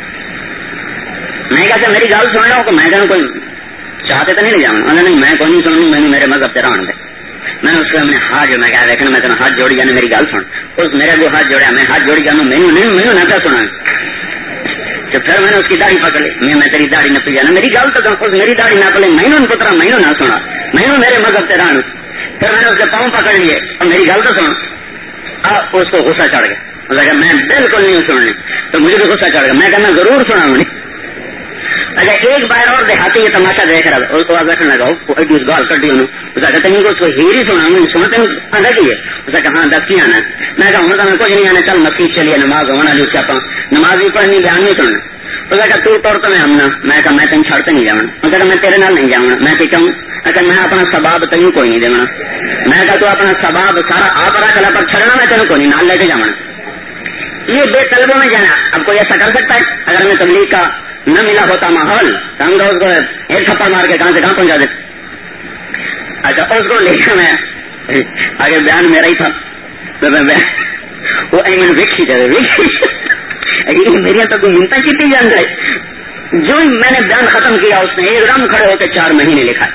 میں کہا میری گل سن لو, میں کہنا کوئی چاہتے تو نہیں لے جاؤں. انہوں نے میں کوئی نہیں سنوں, میں میرے مذہب سے رہن دے. میں نے اس کو اپنے ہاتھ جو میں کہا دیکھنا میں تمہیں ہاتھ جوڑی جانے, میری گل سن. اس میرا جو ہاتھ جوڑا, میں ہاتھ جوڑی جانا, مینوں نہ کیا سنا. تو پھر میں نے اس کی داڑھی پکڑ لی, میں تیری داڑھی نہ پی جانا, میری گل تو اس میری داڑھی نہ پلے, مینوں پترا مینوں نہ سنا, مینوں میرے مذہب سے رہن. پھر میں نے اس کے پاؤں پکڑ لیے اور میری گل تو سن. اس کو غصہ چڑھ گیا, میں بالکل نہیں سننی. تو مجھے بھی غصہ چڑھ گیا. میں کہنا ضرور سنا ہوں. اچھا ایک بار اور دیہاتی یہ تماشا دیکھ رہا تھا, اس کو دیکھنے لگا گال کر دی انہوں. اس کو ہیری سنا سنتے کی ہے. اس کا ہاں 10 کی آنا. میں کہا ہوں تو میں کچھ نہیں آنا, چل مسجد چلیے, نماز ہونا لی چاہتا ہوں, نماز بھی پڑھنی, بیان نہیں سننا. اس کا تو طور تو میں ہمنا. میں کہا میں تین چھڑتے نہیں جاؤں. اس کا میں تیرے نال نہیں جاؤں. میں کہ کیوں؟ اچھا میں اپنا سباب تین کوئی نہیں دینا. میں کہا تو اپنا سباب سارا آپ رکھ لا, پر چھڑنا میں تینوں کوئی نہیں نال لے کے جاؤں. یہ بے طلبوں میں جانا. اب کوئی ایسا کر سکتا ہے؟ اگر ہمیں تبلیغ کا نہ ملا ہوتا ماحول تو ہم اس کو ایک تھپڑ مار کے کہاں سے کہاں پہنچا دیتے. اچھا اس کو لے کے میں آگے بیان میرا ہی تھا, تو میں وہ ویکھی جائے میری تو کوئی منتا کی جان جائے. جو میں نے بیان ختم کیا اس نے ایک دم کھڑے ہو کے 4 مہینے لکھا.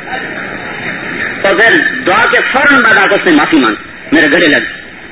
اور پھر دعا کے فوراً بعد آپ اس نے معافی مانگ, میرے گلے لگ.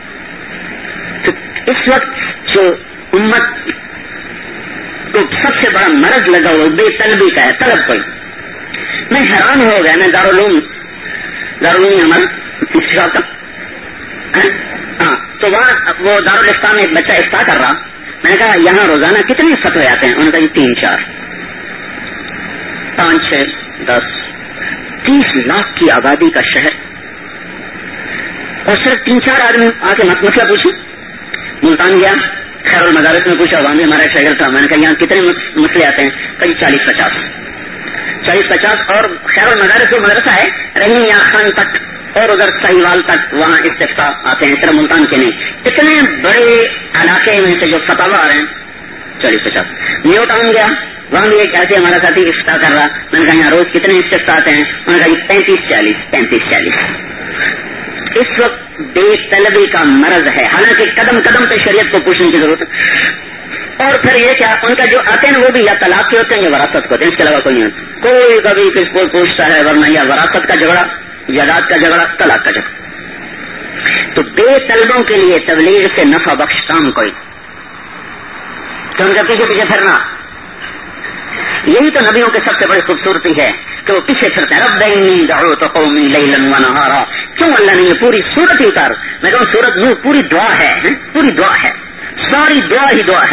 اس وقت جو امت کو سب سے بڑا مرض لگا ہوا بے طلبی کا ہے, طلب کوئی. میں حیران ہو گیا. میں دارالعلوم ہمارا ہاں, تو وہاں وہ دارالاسلام میں ایک بچہ افطار کر رہا. میں نے کہا یہاں روزانہ کتنے فتوے آتے ہیں؟ انہوں نے کہا 3 4 5 6 10 30 لاکھ کی آبادی کا شہر, اور صرف 3 4 آدمی آ کے مسئلہ پوچھیں. ملتان گیا, خیر المدارس میں پوچھا, وہاں بھی ہمارا شہر تھا. میں نے کہا یہاں کتنے مسئلے آتے ہیں؟ کہیں 40 50. اور خیر المدارس جو مدرسہ ہے رحیم یا خان تک اور ادھر ساہیوال تک وہاں استفتا آتے ہیں, صرف ملتان کے نہیں. اتنے بڑے علاقے میں سے جو فتوا آ رہے ہیں 40 50. نیو ٹاؤن گیا, وہاں بھی ایک ایسے ہمارا ساتھی استفتا کر رہا. میں نے کہا یہاں روز کتنے استفتا آتے ہیں؟ انہوں نے کہا 35 40. اس وقت بے طلبی کا مرض ہے, حالانکہ قدم قدم پہ شریعت کو پوچھنے کی ضرورت ہے. اور پھر یہ کیا ان کا جو آتے ہیں وہ بھی یا طلاق کے ہوتے ہیں یا وراثت کو ہوتے ہیں, اس کے علاوہ کوئی نہیں ہوتا. کوئی کبھی کس کو پوچھتا ہے, ورنہ یا وراثت کا جھگڑا, جائیداد کا جھگڑا, طلاق کا جھگڑا. تو بے طلبوں کے لیے تبلیغ سے نفع بخش کام کوئی, تو ان کا پیچھے پیچھے پھرنا. یہی تو نبیوں کی سب سے بڑی خوبصورتی ہے کہ وہ پیچھے پھرتے ہیں. رب انی دعوت قومی لیلا ونہارا. کیوں اللہ نے یہ پوری سورت ہی اتار. میں کہوں سورت نور پوری دعا ہے, پوری دعا ہے, ساری دعا ہی دعا ہے.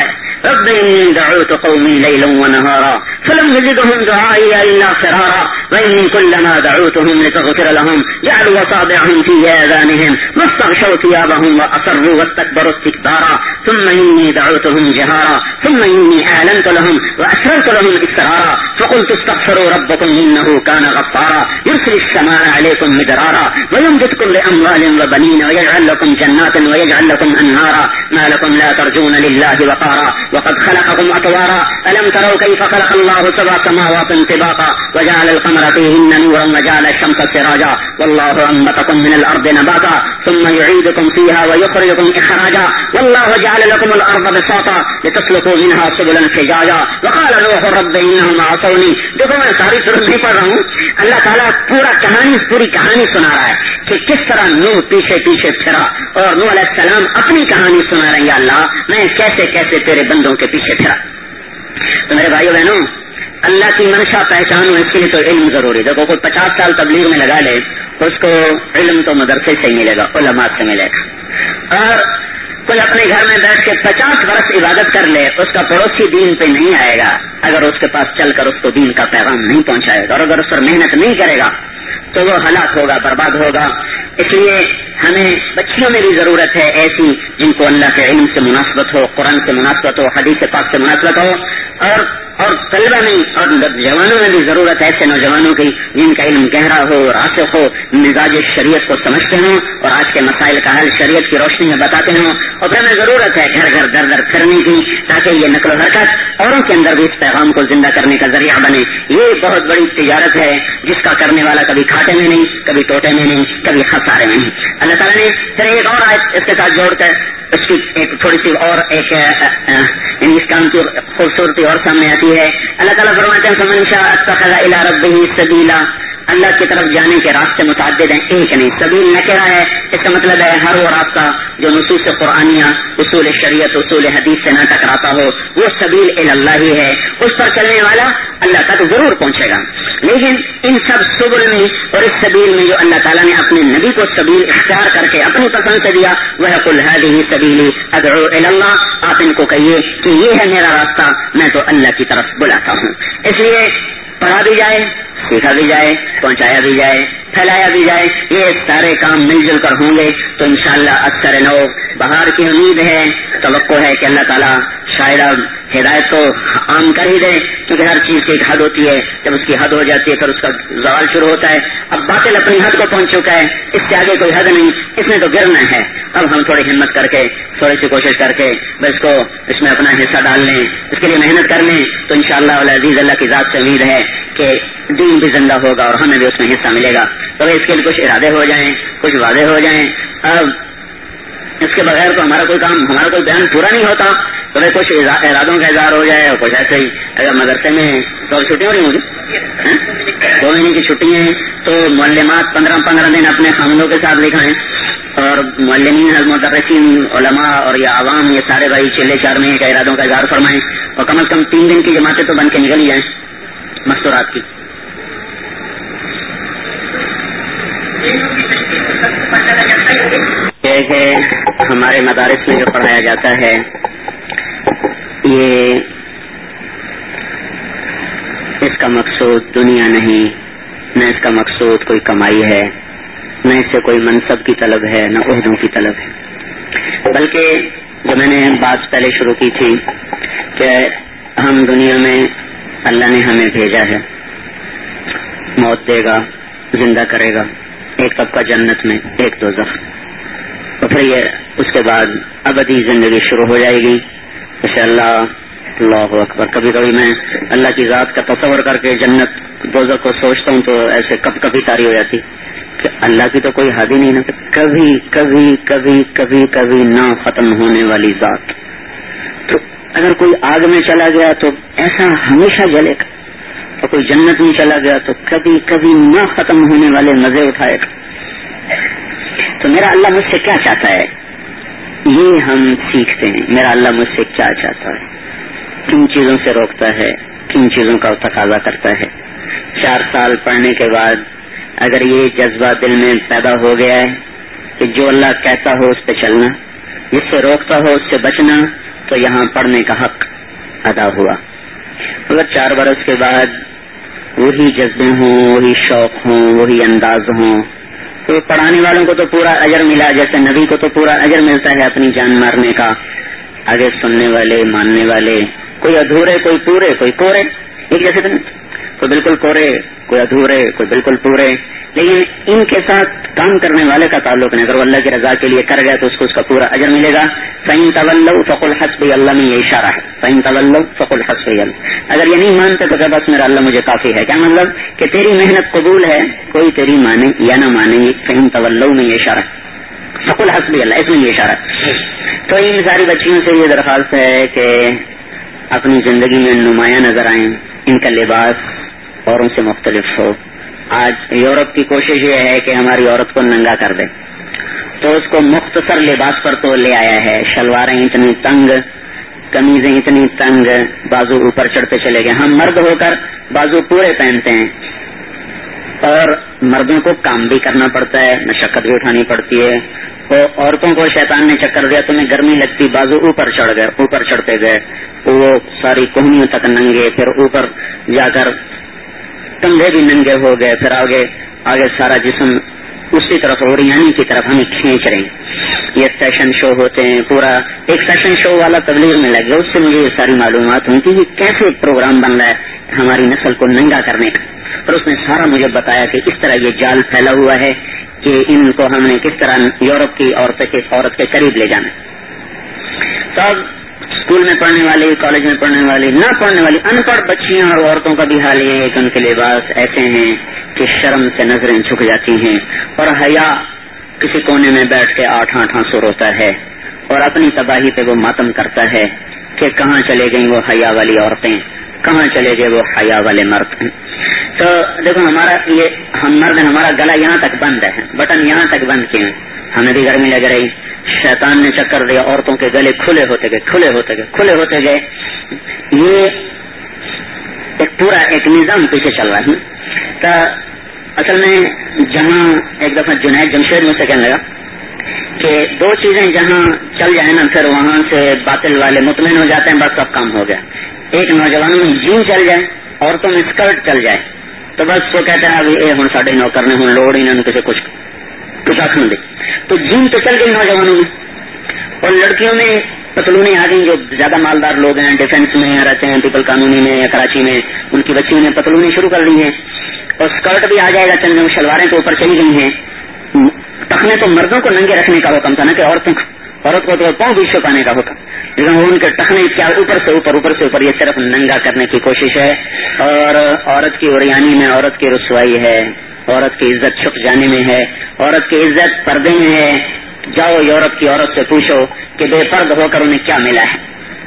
رب إني دعوت قومي ليلا ونهارا فلم يزدهم دعائي إلا فرارا وإني كلما دعوتهم لتغفر لهم جعلوا أصابعهم في آذانهم واستغشوا ثيابهم وأصروا واستكبروا استكبارا ثم إني دعوتهم جهارا ثم إني أعلنت لهم وأسررت لهم إسرارا فقلت استغفروا ربكم إنه كان غفارا يرسل السماء عليكم مدرارا ويمددكم بأموال وبنين ويجعل لكم جنات ويجعل لكم أنهارا ما لكم لا ترجون لله وقارا وقد خلقكم أطوارا ألم تروا كيف خلق الله سبع سماوات طباقا وجعل القمر فيهن نورا وجعل الشمس سراجا والله أنبتكم من الأرض نباتا ثم يعيدكم فيها ويخرجكم إخراجا والله جعل لكم الأرض بساطا لتسلكوا منها سبلا فجاجا وقال نوح رب إنهم عصوني. دیکھو میں ساری صورت نہیں پڑھ رہا ہوں, اللہ تعالیٰ پوری کہانی سنا رہا ہے کہ کس طرح نوح پیچھے پیچھے پھرا اور نوح علیہ السلام اپنی کہانی سنا رہے ہیں, یا اللہ میں کیسے کیسے تیرے بندوں کے پیچھے پھرا. تو میرے بھائیو بہنوں, اللہ کی منشا پہچان ہو اس کے لیے تو علم ضروری. دیکھو کوئی 50 سال تبلیغ میں لگا لے اس کو علم تو مدرسے سے ہی ملے گا, علماء سے ملے گا. اور کوئی اپنے گھر میں بیٹھ کے 50 برس عبادت کر لے, اس کا پڑوسی دین پہ نہیں آئے گا اگر اس کے پاس چل کر اس کو دین کا پیغام نہیں پہنچائے گا, اور اگر اس پر محنت نہیں کرے گا تو وہ ہلاک ہوگا, برباد ہوگا. اس لیے ہمیں بچیوں میں بھی ضرورت ہے ایسی جن کو اللہ کے علم سے مناسبت ہو, قرآن سے مناسبت ہو, حدیث پاک سے مناسبت ہو. اور طلبہ میں اور جوانوں میں بھی ضرورت ہے ایسے نوجوانوں کی جن کا علم گہرا ہو, راسخ ہو, مزاج شریعت کو سمجھتے ہوں اور آج کے مسائل کا حل شریعت کی روشنی میں بتاتے ہوں. اور پھر ہمیں ضرورت ہے گھر گھر در در پھرنے کی تاکہ یہ نقل و حرکت اوروں کے اندر بھی اس پیغام کو زندہ کرنے کا ذریعہ بنے. یہ بہت بڑی تجارت ہے جس کا کرنے والا کبھی کھاٹے میں نہیں, کبھی ٹوٹے میں نہیں, کبھی خسارے میں نہیں. اللہ تعالیٰ نے پھر ایک اور آیت اس کے ساتھ جوڑ کر اس کی ایک تھوڑی سی اور ایک اس کام کی خوبصورتی اور سامنے آتی ہے. اللہ تعالیٰ فرماتے ہیں فمن شاء اتخذ الی ربہ سبیلا, اللہ کی طرف جانے کے راستے متعدد ہیں, ایک نہیں. سبیل نکرہ ہے, اس کا مطلب ہے ہر وہ راستہ جو نصوص قرآنیہ, اصول شریعت, اصول حدیث سے نہ ٹکراتا ہو, وہ سبیل اللہ ہی ہے. اس پر چلنے والا اللہ تک ضرور پہنچے گا. لیکن ان سب سبل میں اور اس سبیل میں جو اللہ تعالیٰ نے اپنے نبی کو سبیل اختیار کر کے اپنی پسند سے دیا, وہ ہے قل ھذہ سبیلی ادعو الی اللہ, آپ ان کو کہیے کہ یہ ہے میرا راستہ, میں تو اللہ کی طرف بلاتا ہوں. اس لیے پڑھا بھی جائے, سیکھا بھی جائے, پہنچایا بھی جائے, پھیلایا بھی جائے, یہ سارے کام مل جل کر ہوں گے تو انشاءاللہ اکثر نو بہار کی امید ہے, توقع ہے کہ اللہ تعالیٰ شاید اب ہدایت کو عام کر ہی دے, کیونکہ ہر چیز کی ایک حد ہوتی ہے, جب اس کی حد ہو جاتی ہے پھر اس کا زوال شروع ہوتا ہے. اب باطل اپنی حد کو پہنچ چکا ہے, اس سے آگے کوئی حد نہیں, اس نے تو گرنا ہے. اب ہم تھوڑی ہمت کر کے, تھوڑی سی کوشش کر کے بس کو اس میں اپنا حصہ ڈال لیں, اس کے لیے محنت کر لیں, تو انشاءاللہ العزیز اللہ کی ذات سے امید ہے کہ دین بھی زندہ ہوگا اور ہمیں بھی اس میں حصہ ملے گا. تو اس کے لیے کچھ ارادے ہو جائیں, کچھ وعدے ہو جائیں. اب اس کے بغیر تو ہمارا کوئی کام, ہمارا کوئی بیان پورا نہیں ہوتا. تو کچھ ارادوں کا اظہار ہو جائے اور کچھ ایسے ہی. اگر مدرسے میں تو چھٹی ہو رہی ہوگی, 2 مہینے کی چھٹی ہیں, تو معلمات 15 دن اپنے خامدوں کے ساتھ دکھائیں, اور معلمین, مدرسین, علماء اور یہ عوام, یہ سارے بھائی 4 مہینے کا ارادوں کا اظہار فرمائیں, اور کم از کم 3 دن کی جماعتیں تو بن کے نکل ہی جائیں مستورات کی. کہ ہمارے مدارس میں جو پڑھایا جاتا ہے یہ اس کا مقصود دنیا نہیں, نہ اس کا مقصود کوئی کمائی ہے, نہ اس سے کوئی منصب کی طلب ہے, نہ عہدوں کی طلب ہے, بلکہ جو میں نے بات پہلے شروع کی تھی کہ ہم دنیا میں اللہ نے ہمیں بھیجا ہے, موت دے گا, زندہ کرے گا, ایک طبقہ جنت میں, ایک دوزخ, اور پھر یہ اس کے بعد ابدی زندگی شروع ہو جائے گی. اللہ اکبر. کبھی کبھی میں اللہ کی ذات کا تصور کر کے جنت دوزخ کو سوچتا ہوں تو ایسے کبھی تاری ہو جاتی کہ اللہ کی تو کوئی حد ہی نہیں, نہ کبھی کبھی کبھی کبھی کبھی نہ ختم ہونے والی ذات. تو اگر کوئی آگ میں چلا گیا تو ایسا ہمیشہ جلے گا, اور کوئی جنت میں چلا گیا تو کبھی کبھی نہ ختم ہونے والے مزے اٹھائے گا. تو میرا اللہ مجھ سے کیا چاہتا ہے یہ ہم سیکھتے ہیں. میرا اللہ مجھ سے کیا چاہتا ہے, کن چیزوں سے روکتا ہے, کن چیزوں کا تقاضا کرتا ہے. 4 سال پڑھنے کے بعد اگر یہ جذبہ دل میں پیدا ہو گیا ہے کہ جو اللہ کہتا ہو اس پہ چلنا, جس سے روکتا ہو اس سے بچنا, تو یہاں پڑھنے کا حق ادا ہوا. اگر 4 برس کے بعد وہی جذبے ہوں, وہی شوق ہوں, وہی انداز ہوں, تو پڑھانے والوں کو تو پورا اجر ملا, جیسے نبی کو تو پورا اجر ملتا ہے اپنی جان مارنے کا. آگے سننے والے, ماننے والے, کوئی ادھورے, کوئی پورے, کوئی کورے, ایک جیسے تو کوئی بالکل کورے, کوئی ادھورے, کوئی بالکل پورے. لیکن ان کے ساتھ کام کرنے والے کا تعلق نہیں. اگر وہ اللہ کی رضا کے لیے کر گیا تو اس کا پورا اجر ملے گا. فَإِن تَوَلَّوْا فَقُلْ حَسْبِيَ اللَّهُ میں یہ اشارہ ہے. فَإِن تَوَلَّوْا فَقُلْ حَسْبِيَ اللَّهُ. اگر یہ نہیں مانتے تو کہ بس میرا اللہ مجھے کافی ہے. کیا مطلب کہ تیری محنت قبول ہے, کوئی تیری مانے یا نہ مانے. فَإِن تَوَلَّوْا میں یہ اشارہ ہے. فَقُلْ حَسْبِيَ اللَّهُ اس میں یہ اشارہ ہے. تو ان ساری بچیوں سے یہ درخواست ہے کہ اپنی زندگی میں نمایاں نظر آئیں, ان کا لباس اوروں سے مختلف ہو. آج یورپ کی کوشش یہ ہے کہ ہماری عورت کو ننگا کر دے, تو اس کو مختصر لباس پر تو لے آیا ہے. شلواریں اتنی تنگ, قمیضیں اتنی تنگ, بازو اوپر چڑھتے چلے گئے. ہم مرد ہو کر بازو پورے پہنتے ہیں, اور مردوں کو کام بھی کرنا پڑتا ہے, مشقت بھی اٹھانی پڑتی ہے. تو عورتوں کو شیطان نے چکر دیا, تمہیں گرمی لگتی, بازو اوپر چڑھ گئے, اوپر چڑھتے گئے, وہ ساری کوہنیوں تک ننگے, پھر اوپر جا کر کندھے بھی ننگے ہو گئے, پھر آگے سارا جسم اسی طرف اوریانی کی طرف ہمیں کھینچ رہے ہیں. یہ فیشن شو ہوتے ہیں. پورا ایک فیشن شو والا تبلیغ میں لگ گیا, اس سے مجھے یہ ساری معلومات ہوئی کہ یہ کیسے پروگرام بن رہا ہے ہماری نسل کو ننگا کرنے کا. اور اس نے سارا مجھے بتایا کہ اس طرح یہ جال پھیلا ہوا ہے کہ ان کو ہم نے کس طرح یورپ کی عورت کے قریب لے جانا. تو اب اسکول میں پڑھنے والی, کالج میں پڑھنے والی, نہ پڑھنے والی ان پڑھ بچیاں اور عورتوں کا بھی حال یہ ہے کہ ان کے لباس ایسے ہیں کہ شرم سے نظریں جھک جاتی ہیں, اور حیا کسی کونے میں بیٹھ کے آٹھ آنسو روتا ہے, اور اپنی تباہی پہ وہ ماتم کرتا ہے کہ کہاں چلے گئیں وہ حیا والی عورتیں, کہاں چلے گئے وہ حیا والے مرد. تو دیکھو ہم مرد, ہمارا گلا یہاں تک بند ہے, بٹن یہاں تک بند کیے ہیں, ہمیں بھی گرمی لگ رہی. شیطان نے چکر دیا, عورتوں کے گلے کھلے ہوتے گئے. یہ ایک نظام پیچھے چل رہا ہے. تو اصل میں جہاں ایک دفعہ جنید جمشید مجھ سے کہنے لگا کہ 2 چیزیں جہاں چل جائیں نا, پھر وہاں سے باطل والے مطمئن ہو جاتے ہیں, بس سب کام ہو گیا. ایک نوجوانوں میں جین چل جائے, عورتوں میں اسکرٹ چل جائے, تو بس وہ کہتے ہیں ابھی ہوں ساڑھے نوکر نے ہوں لوڑ ہی نہ کسی کچھ آخر دے. تو جین تو چل گئی نوجوانوں میں, اور لڑکیوں میں پتلونیں آ گئی. جو زیادہ مالدار لوگ ہیں, ڈیفینس میں رہتے ہیں, پیپل کالونی میں یا کراچی میں, ان کی بچیوں نے پتلونیں شروع کر لی ہیں, اور اسکرٹ بھی آ جائے گا. چند شلواریں تو اوپر چلی گئی ہیں. ٹخنے تو مردوں کو ننگے رکھنے کا حکم تھا نا, کہ عورت کو تو پاؤں بھی چھپانے کا حکم, لیکن وہ ان کے ٹخنے کیا اوپر سے اوپر یہ صرف ننگا کرنے کی کوشش ہے. اور عورت کی اوریانی میں عورت کی رسوائی ہے, عورت کی عزت چھپ جانے میں ہے, عورت کی عزت پردے میں ہے. جاؤ یورپ کی عورت سے پوچھو کہ بے پرد ہو کر انہیں کیا ملا ہے.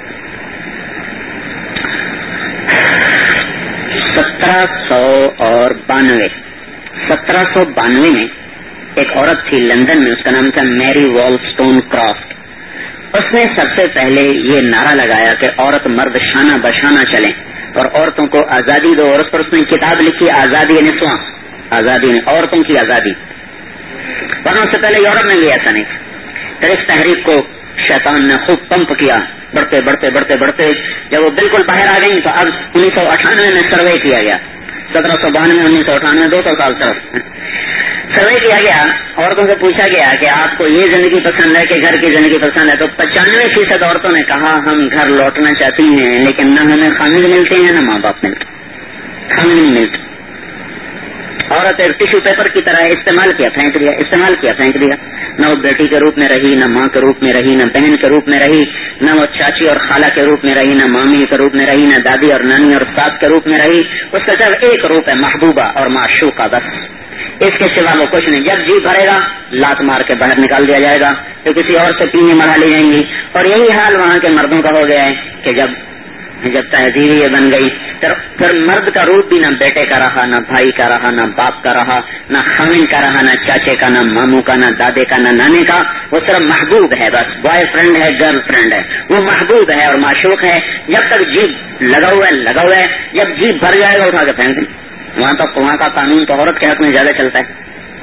1792 میں ایک عورت تھی لندن میں, اس کا نام تھا میری والسٹون کرافٹ. اس نے سب سے پہلے یہ نعرہ لگایا کہ عورت مرد شانہ بشانہ چلیں اور عورتوں کو آزادی دو, اور اس پر اس نے کتاب لکھی آزادی نسواں, آزادی عورتوں کی آزادی. ورنہ اس سے پہلے یورپ میں بھی ایسا نہیں تھا. پھر اس تحریک کو شیطان نے خوب پمپ کیا, بڑھتے جب وہ بالکل باہر آ گئی تو اب 1998 میں سروے کیا گیا. 1792 1998 200 سال طرف سروے کیا گیا, عورتوں سے پوچھا گیا کہ آپ کو یہ زندگی پسند ہے کہ گھر کی زندگی پسند ہے. تو 95% عورتوں نے کہا ہم گھر لوٹنا چاہتی ہیں, لیکن نہ ہمیں خامد ملتے ہیں نہ ماں باپ ملتے, خامد نہیں ملتے. عورت ایک ٹیشو پیپر کی طرح استعمال کیا پھینک دیا. نہ وہ بیٹی کے روپ میں رہی, نہ ماں کے روپ میں رہی, نہ بہن کے روپ میں رہی, نہ وہ چاچی اور خالہ کے روپ میں رہی, نہ مامی کے روپ میں رہی, نہ دادی اور نانی اور ساس کے روپ میں رہی. اس کا صرف ایک روپ ہے, محبوبہ اور معشوقہ, بس اس کے سوا وہ کچھ نہیں. جب جی بھرے گا لات مار کے باہر نکال دیا جائے گا, تو کسی اور سے پینے مرا لی جائیں گی. اور یہی حال وہاں کے مردوں کا ہو گیا ہے کہ جب تہذیب یہ بن گئی, پھر مرد کا روپ بھی نہ بیٹے کا رہا, نہ بھائی کا رہا, نہ باپ کا رہا, نہ خامن کا رہا, نہ چاچے کا, نہ ماموں کا, نہ دادے کا, نہ نانے کا. وہ صرف محبوب ہے, بس بوائے فرینڈ ہے, گرل فرینڈ ہے, وہ محبوب ہے اور معشوق ہے. جب تک جیب لگا ہوا ہے, جب جیب بھر جائے گا اٹھا کے پھینک دیں. وہاں کا قانون تو عورت کے حق میں زیادہ چلتا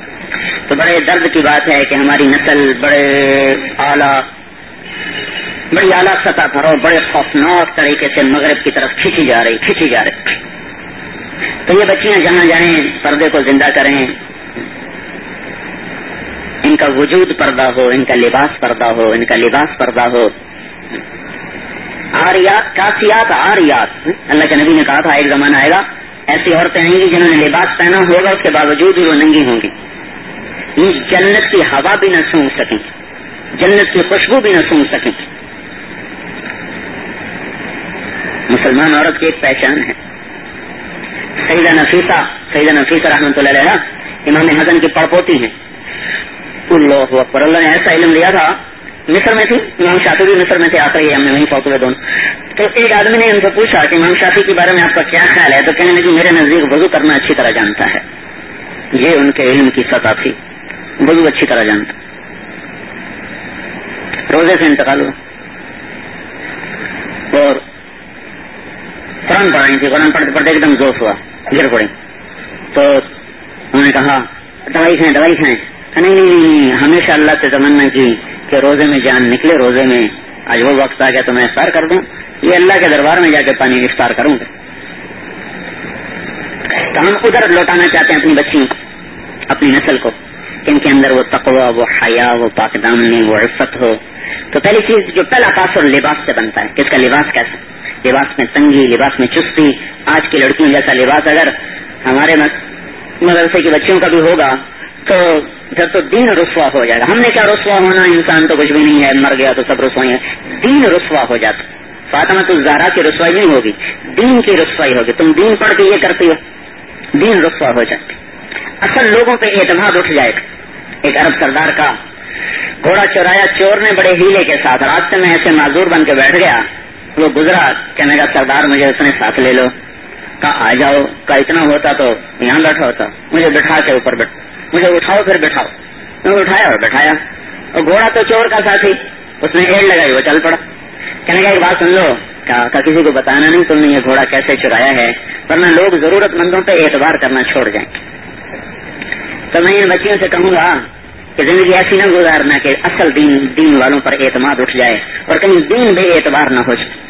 ہے. تو بڑے درد کی بات ہے کہ ہماری نسل بڑے اعلیٰ بڑی اعلیٰ سطح پر اور بڑے خوفناک طریقے سے مغرب کی طرف کھینچی جا رہی. تو یہ بچیاں جہاں جائیں پردے کو زندہ کریں، ان کا وجود پردہ ہو، ان کا لباس پردہ ہو، ان کا لباس پردہ ہو. آریات کاسیات عاریات، اللہ کے نبی نے کہا تھا ایک زمانہ آئے گا ایسی عورتیں آئیں گی جنہوں نے لباس پہنا ہوگا، اس کے باوجود بھی وہ ننگی ہوں گی. یہ جنت کی ہوا بھی نہ سونگ سکیں، جنت کی خوشبو بھی نہ سونگ سکیں. مسلمان عورت کی ایک پہچان ہے. سیدہ نفیسہ رحمۃ اللہ علیہ امام حسن کی پڑپوتی ہیں. اللہ اکبر، اللہ نے ایسا علم دیا تھا. مصر میں تھی، امام شافعی بھی مصر میں تھے، آخر یہ ہم نے وہیں فوت ہوئے دونوں. تو ایک آدمی نے ان سے پوچھا کہ امام شافعی کے بارے میں آپ کا کیا خیال ہے؟ تو کہنے لگے میرے نزدیک وضو کرنا اچھی طرح جانتا ہے. یہ ان کے علم کی سطح تھی، وضو اچھی طرح جانتا. روزے سے انتقال ہوا اور قرآن پڑھ رہی تھی. قرآن پڑھتے پڑھتے ایک دم جوش ہوا، گر پڑی. تو انہوں نے کہا دوائی کھائیں. نہیں، ہمیشہ اللہ سے تمنا کی کہ روزے میں جان نکلے، روزے میں آج وہ وقت آ گیا تو میں افطار کر دوں، یہ اللہ کے دربار میں جا کے پانی افطار کروں گا. تو ہم ادھر لوٹانا چاہتے ہیں اپنی بچیوں، اپنی نسل کو، ان کے اندر وہ تقوی، وہ حیا، وہ پاک دامنی، وہ عفت ہو. تو پہلی چیز جو پہلا تاثر لباس سے بنتا ہے کہ اس کا لباس کیسا. لباس میں تنگی، لباس میں چستی. آج کی لڑکیوں جیسا لباس اگر ہمارے مدرسے کی بچیوں کا بھی ہوگا تو پھر تو دین رسوا ہو جائے گا. ہم نے کیا رسوا ہونا، انسان تو کچھ بھی نہیں ہے، مر گیا تو سب رسوائی ہے. دین رسوا ہو جاتا. فاطمہ الزہرا کی رسوائی نہیں ہوگی، دین کی رسوائی ہوگی. تم دین پڑھ کے یہ کرتی ہو، دین رسوا ہو جاتی. اصل لوگوں پہ اعتماد اٹھ جائے گا. ایک عرب سردار کا گھوڑا چورایا چور نے بڑے ہیلے کے ساتھ. راستے میں ایسے معذور بن کے بیٹھ گیا. وہ گزرا، کہنے کا سردار مجھے اس نے ساتھ لے لو. کہا آ جاؤ. کا اتنا ہوتا تو یہاں بیٹھا ہوتا. مجھے بٹھا کے اوپر مجھے اٹھاؤ پھر بٹھاؤ. میں اٹھایا اور بٹھایا. اور گھوڑا تو چور کا ساتھی، اس نے ایڑ لگائی، وہ چل پڑا. کہنے کا ایک بات سن لو، کہا کسی کو بتانا نہیں تم نے یہ گھوڑا کیسے چرایا ہے، ورنہ لوگ ضرورت مندوں پہ اعتبار کرنا چھوڑ جائیں. تو میں ان بچیوں سے کہوں گا کہ زندگی ایسی نہ گزارنا کہ اصل دین والوں پر اعتماد اٹھ جائے اور کہیں دین بے اعتبار نہ ہو جائے.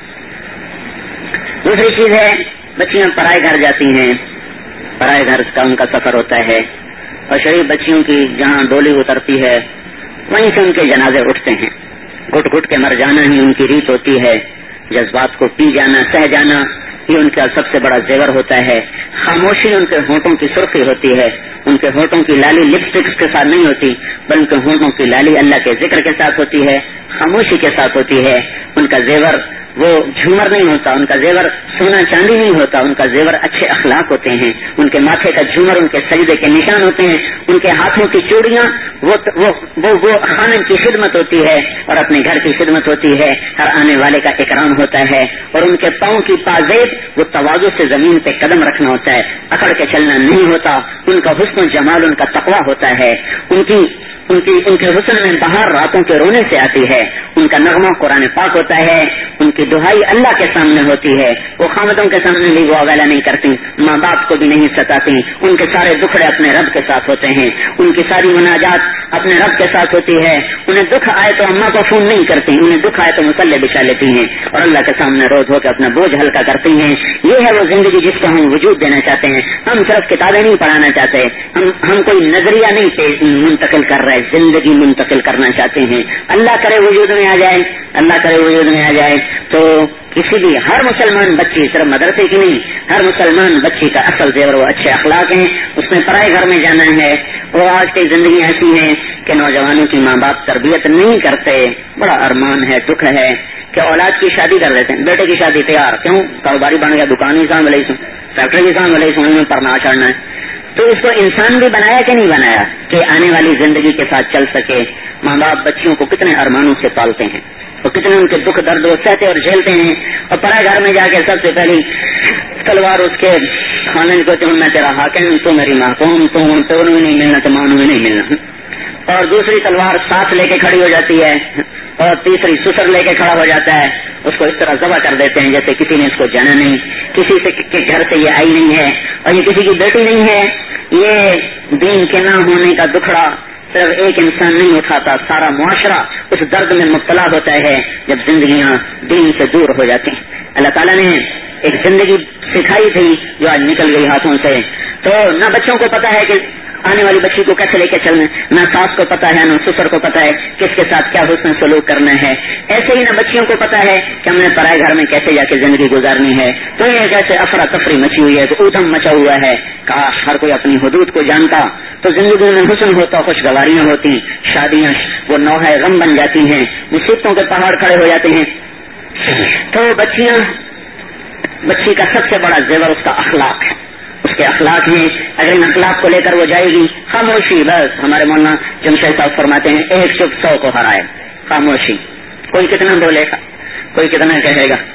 دوسری چیز ہے بچیاں پرائے گھر جاتی ہیں. پرائے گھر کا ان کا سفر ہوتا ہے اور شریف بچیوں کی جہاں ڈولی اترتی ہے وہیں سے ان کے جنازے اٹھتے ہیں. گھٹ گھٹ کے مر جانا ہی ان کی ریت ہوتی ہے. جذبات کو پی جانا، سہ جانا، یہ ان کا سب سے بڑا زیور ہوتا ہے. خاموشی ان کے ہونٹوں کی سرخی ہوتی ہے. ان کے ہونٹوں کی لالی لپسٹکس کے ساتھ نہیں ہوتی، بلکہ ہونٹوں کی لالی اللہ کے ذکر کے ساتھ ہوتی ہے، خاموشی کے ساتھ ہوتی ہے. ان کا زیور وہ جھومر نہیں ہوتا، ان کا زیور سونا چاندی نہیں ہوتا، ان کا زیور اچھے اخلاق ہوتے ہیں. ان کے ماتھے کا جھومر ان کے سجدے کے نشان ہوتے ہیں. ان کے ہاتھوں کی چوڑیاں وہ خانم کی خدمت ہوتی ہے اور اپنے گھر کی خدمت ہوتی ہے. ہر آنے والے کا اکرام ہوتا ہے. اور ان کے پاؤں کی پازیب وہ تواضع سے زمین پہ قدم رکھنا ہوتا ہے، اکڑ کے چلنا نہیں ہوتا. ان کا حسن و جمال ان کا تقویٰ ہوتا ہے. ان کے حسن میں بہار راتوں کے رونے سے آتی ہے. ان کا نغمہ قرآن پاک ہوتا ہے. ان کی دہائی اللہ کے سامنے ہوتی ہے. وہ خامدوں کے سامنے بھی وہ اگلا نہیں کرتی، ماں باپ کو بھی نہیں ستاتی. ان کے سارے دکھڑے اپنے رب کے ساتھ ہوتے ہیں. ان کی ساری مناجات اپنے رب کے ساتھ ہوتی ہے. انہیں دکھ آئے تو اماں کو فون نہیں کرتی، انہیں دکھ آئے تو مسلح بچھا لیتی ہیں اور اللہ کے سامنے روز ہو کے اپنا بوجھ ہلکا کرتی ہیں. یہ ہے وہ زندگی جس کو ہم وجود دینا چاہتے ہیں. ہم صرف کتابیں نہیں پڑھانا چاہتے، ہم کوئی نظریہ نہیں منتقل کر رہے، زندگی منتقل کرنا چاہتے ہیں. اللہ کرے وجود میں آ جائے، اللہ کرے وجود میں آ جائے تو کسی بھی ہر مسلمان بچی، صرف مدرسے کی نہیں، ہر مسلمان بچی کا اصل زیور وہ اچھے اخلاق ہیں. اس میں پرائے گھر میں جانا ہے. وہ آج کی زندگی ایسی ہے کہ نوجوانوں کی ماں باپ تربیت نہیں کرتے. بڑا ارمان ہے، دکھ ہے کہ اولاد کی شادی کر دیتے ہیں. بیٹے کی شادی تیار، کیوں؟ کاروباری بن گیا، دکان ہی سام لے، فیکٹری ہی سام لے، سونے میں پرنا چڑھنا ہے. تو اس کو انسان بھی بنایا کہ نہیں بنایا کہ آنے والی زندگی کے ساتھ چل سکے. ماں باپ بچیوں کو کتنے ارمانوں سے پالتے ہیں اور کتنے ان کے دکھ درد وہ سہتے اور جھیلتے ہیں. اور پرائے گھر میں جا کے سب سے پہلی تلوار اس کے کھانے کو تو میں تیرا حاکم، تو میری محکوم، تو نہیں ملنا تو مانو نہیں ملنا. اور دوسری تلوار ساتھ لے کے کھڑی ہو جاتی ہے اور تیسری سسر لے کے کھڑا ہو جاتا ہے. اس کو اس طرح ذبح کر دیتے ہیں جیسے کسی نے اس کو جانا نہیں، کسی سے کے گھر سے یہ آئی نہیں ہے اور یہ کسی کی بیٹی نہیں ہے. یہ دین کے نہ ہونے کا دکھڑا صرف ایک انسان نہیں اٹھاتا، سارا معاشرہ اس درد میں مبتلا ہوتا ہے جب زندگیاں دین سے دور ہو جاتی ہیں۔ اللہ تعالیٰ نے ایک زندگی سکھائی تھی جو آج نکل گئی ہاتھوں سے، تو نہ بچوں کو پتا ہے کہ آنے والی بچی کو کیسے لے کے چلنا، نہ ساس کو پتا ہے نہ سسر کو پتا ہے کس کے ساتھ کیا حسن سلوک کرنا ہے، ایسے ہی نہ بچیوں کو پتا ہے کہ ہم نے پرائے گھر میں کیسے جا کے زندگی گزارنی ہے۔ تو یہ کیسے افراتفری مچی ہوئی ہے، تو ادھم مچا ہوا ہے۔ کاش ہر کوئی اپنی حدود کو جانتا تو زندگی میں حسن ہوتا، خوشگواریاں ہوتی، شادیاں وہ نوحہ غم بن جاتی ہیں، مصیبتوں کے پہاڑ کھڑے ہو جاتے ہیں۔ تو بچی کا سب سے بڑا زیور اس کا اخلاق ہے، اس کے اخلاق ہیں۔ اگر ان اخلاق کو لے کر وہ جائے گی، خاموشی بس، ہمارے مولانا جمشید صاحب فرماتے ہیں ایک چپ 100 کو ہرائے، خاموشی، کوئی کتنا بولے گا، کوئی کتنا کہے گا۔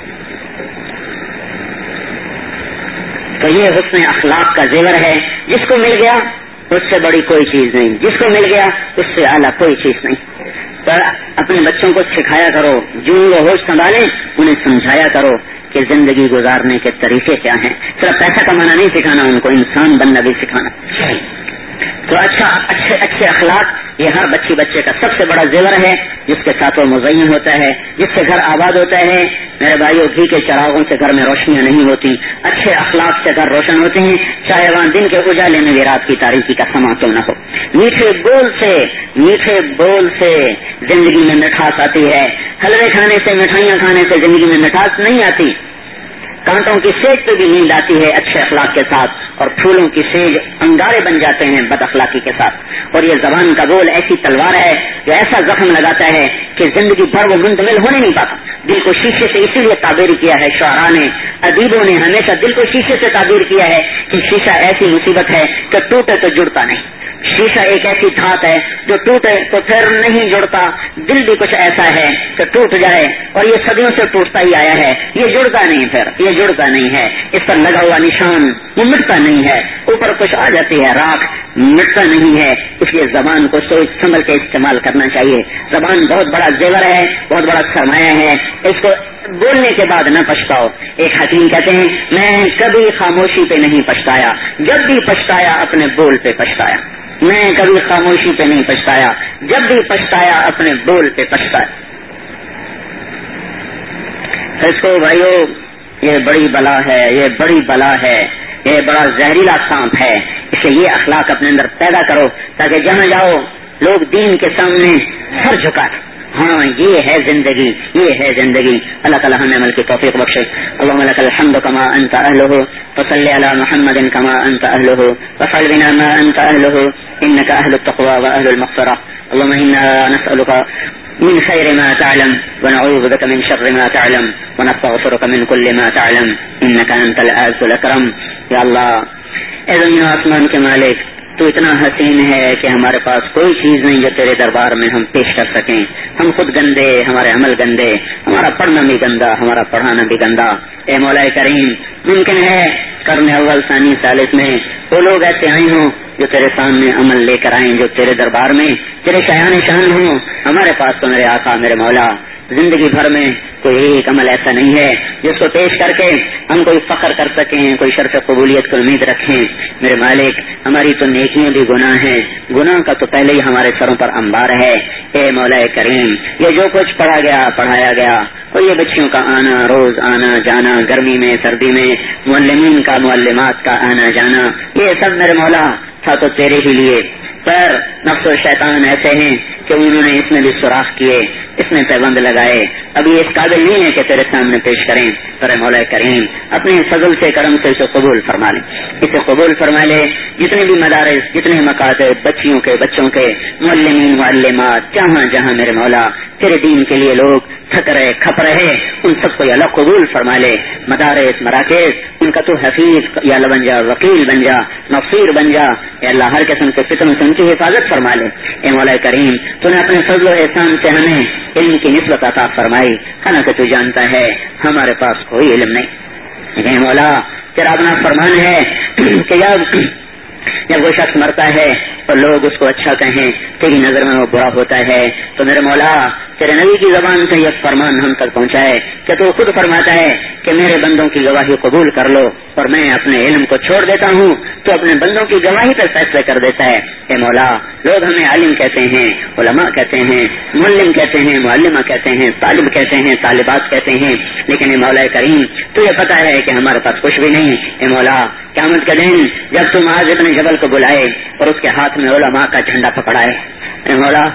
تو یہ حسن اخلاق کا زیور ہے، جس کو مل گیا اس سے بڑی کوئی چیز نہیں، جس کو مل گیا اس سے اعلیٰ کوئی چیز نہیں۔ پر اپنے بچوں کو سکھایا کرو، جو وہ ہوش سنبھالیں انہیں سمجھایا کرو کہ زندگی گزارنے کے طریقے کیا ہیں۔ صرف پیسہ کمانا نہیں سکھانا، ان کو انسان بننا بھی سکھانا۔ تو اچھے اخلاق یہ ہر بچے کا سب سے بڑا زیور ہے، جس کے ساتھ وہ مزین ہوتا ہے، جس سے گھر آباد ہوتا ہے۔ میرے بھائیوں، گھی کے چراغوں سے گھر میں روشنیاں نہیں ہوتی، اچھے اخلاق سے گھر روشن ہوتے ہیں، چاہے وہاں دن کے اجالے میں بھی رات کی تاریکی کا سما کیوں نہ ہو۔ میٹھے بول سے زندگی میں مٹھاس آتی ہے، حلوے کھانے سے، مٹھائیاں کھانے سے زندگی میں مٹھاس نہیں آتی۔ کانٹوں کی سیج پہ بھی نیند آتی ہے اچھے اخلاق کے ساتھ، اور پھولوں کی سیج انگارے بن جاتے ہیں بد اخلاقی کے ساتھ۔ اور یہ زبان کا بول ایسی تلوار ہے جو ایسا زخم لگاتا ہے کہ زندگی بھر وہ منتقل ہونے نہیں پاتا۔ دل کو شیشے سے اسی لیے تعبیر کیا ہے شاعراں نے، ادیبوں نے ہمیشہ دل کو شیشے سے تعبیر کیا ہے کہ شیشہ ایسی مصیبت ہے کہ ٹوٹے تو جڑتا نہیں۔ شیشہ ایک ایسی دھات ہے جو ٹوٹے تو پھر نہیں جڑتا، دل بھی کچھ ایسا ہے کہ ٹوٹ جائے اور یہ صدیوں سے ٹوٹتا ہی آیا ہے، یہ جڑتا نہیں، پھر یہ جڑتا نہیں ہے، اس پر لگا ہوا نشان وہ مٹتا نہیں ہے، اوپر کچھ آ جاتی ہے راکھ، مٹتا نہیں ہے۔ اس لیے زبان کو سوچ سمجھ کے استعمال کرنا چاہیے۔ زبان بہت بڑا زیور ہے، بہت بڑا سرمایہ ہے، اس کو بولنے کے بعد نہ پچھتاؤ۔ ایک حکیم کہتے ہیں میں کبھی خاموشی پہ نہیں پچھتایا، جب بھی پچھتایا اپنے بول پہ پچھتایا۔ میں کبھی خاموشی پہ نہیں پچھتایا، جب بھی پچھتایا اپنے بول پہ پچھتایا۔ اس کو بھائیو یہ بڑی بلا ہے، یہ بڑی بلا ہے، یہ بڑا زہریلا سانپ ہے۔ اس لیے یہ اخلاق اپنے اندر پیدا کرو تاکہ جہاں جاؤ لوگ دین کے سامنے سر جھکائیں۔ ہاں یہ ہے زندگی، یہ ہے زندگی۔ اللہ تعالیٰ ہمیں عمل کی توفیق بخشے۔ اللهم لك الحمد كما انت اهله وصل على محمد كما انت اهله وفعل بنا ما انت اهله انك اهل التقوى واهل المغفرة۔ اللهم انا نسألك من خير ما تعلم ونعوذ بك من شر ما تعلم ونستغفرك من كل ما تعلم انك انت العز الاكرم۔ یا اللہ، اے زمین و آسمان کے مالک، تو اتنا حسین ہے کہ ہمارے پاس کوئی چیز نہیں جو تیرے دربار میں ہم پیش کر سکیں۔ ہم خود گندے، ہمارے عمل گندے، ہمارا پڑھنا بھی گندا، ہمارا پڑھانا بھی گندا۔ اے مولا کریم، ممکن ہے قرن اول ثانی ثالث میں وہ لوگ ایسے آئے ہوں جو تیرے سامنے عمل لے کر آئیں، جو تیرے دربار میں تیرے شایان شان ہوں۔ ہمارے پاس تو میرے آقا، میرے مولا، زندگی بھر میں کوئی ایک عمل ایسا نہیں ہے جس کو پیش کر کے ہم کوئی فخر کر سکیں، کوئی شرف قبولیت کو امید رکھیں۔ میرے مالک، ہماری تو نیکیاں بھی گناہ ہیں، گناہ کا تو پہلے ہی ہمارے سروں پر انبار ہے۔ اے مولا کریم، یہ جو کچھ پڑھایا گیا اور یہ بچیوں کا آنا، روز آنا جانا، گرمی میں سردی میں، معلمین کا معلمات کا آنا جانا، یہ سب میرے مولا تھا تو تیرے ہی لیے، پر نفس و شیطان ایسے ہیں کہ انہوں نے اس میں بھی سوراخ کیے، اس میں پیبند لگائے، ابھی اس قابل نہیں ہے کہ تیرے سامنے پیش کریں۔ پر مولا کریم، اپنے فضل سے کرم سے اسے قبول فرما لے، اسے قبول فرما لے۔ جتنے بھی مدارس، جتنے مکاتب، بچیوں کے، بچوں کے، معلمین، معلمات، جہاں جہاں میرے مولا تیرے دین کے لیے لوگ تھک رہے، کھپ رہے، ان سب کو یا اللہ قبول فرما لے۔ مدارس، مراکز، ان کا تو حفیظ یا اللہ بن جا، وکیل بن جا، نصیر بن جا، یا اللہ ہر قسم کے فتنوں سے ان کی حفاظت فرما لے۔ اے مولا کریم، تو نے اپنے فضل و احسان سے ہمیں علم کی نسبت عطا فرمائی، حالانکہ تو جانتا ہے ہمارے پاس کوئی علم نہیں۔ اے مولا، تیرا اپنا فرمان ہے کہ جب وہ شخص مرتا ہے اور لوگ اس کو اچھا کہیں تیری نظر میں وہ برا ہوتا ہے. تو میرے مولا تیرے نبی کی زبان سے یہ فرمان ہم تک پہنچائے کہ تو خود فرماتا ہے کہ میرے بندوں کی گواہی قبول کر لو اور میں اپنے علم کو چھوڑ دیتا ہوں تو اپنے بندوں کی گواہی پر فیصلے کر دیتا ہے. اے مولا لوگ ہمیں عالم کہتے ہیں, علماء کہتے ہیں, معلم کہتے ہیں, معلمہ کہتے ہیں, طالب کہتے ہیں, طالبات کہتے ہیں, لیکن اے مولا کریم تو یہ پتا ہے کہ ہمارے پاس کچھ بھی نہیں. اے مولا قیامت کے دن جب تم معاذ ابن جبل کو بلائے اور اس کے ہاتھ میں علماء کا جھنڈا پکڑائے, اے مولا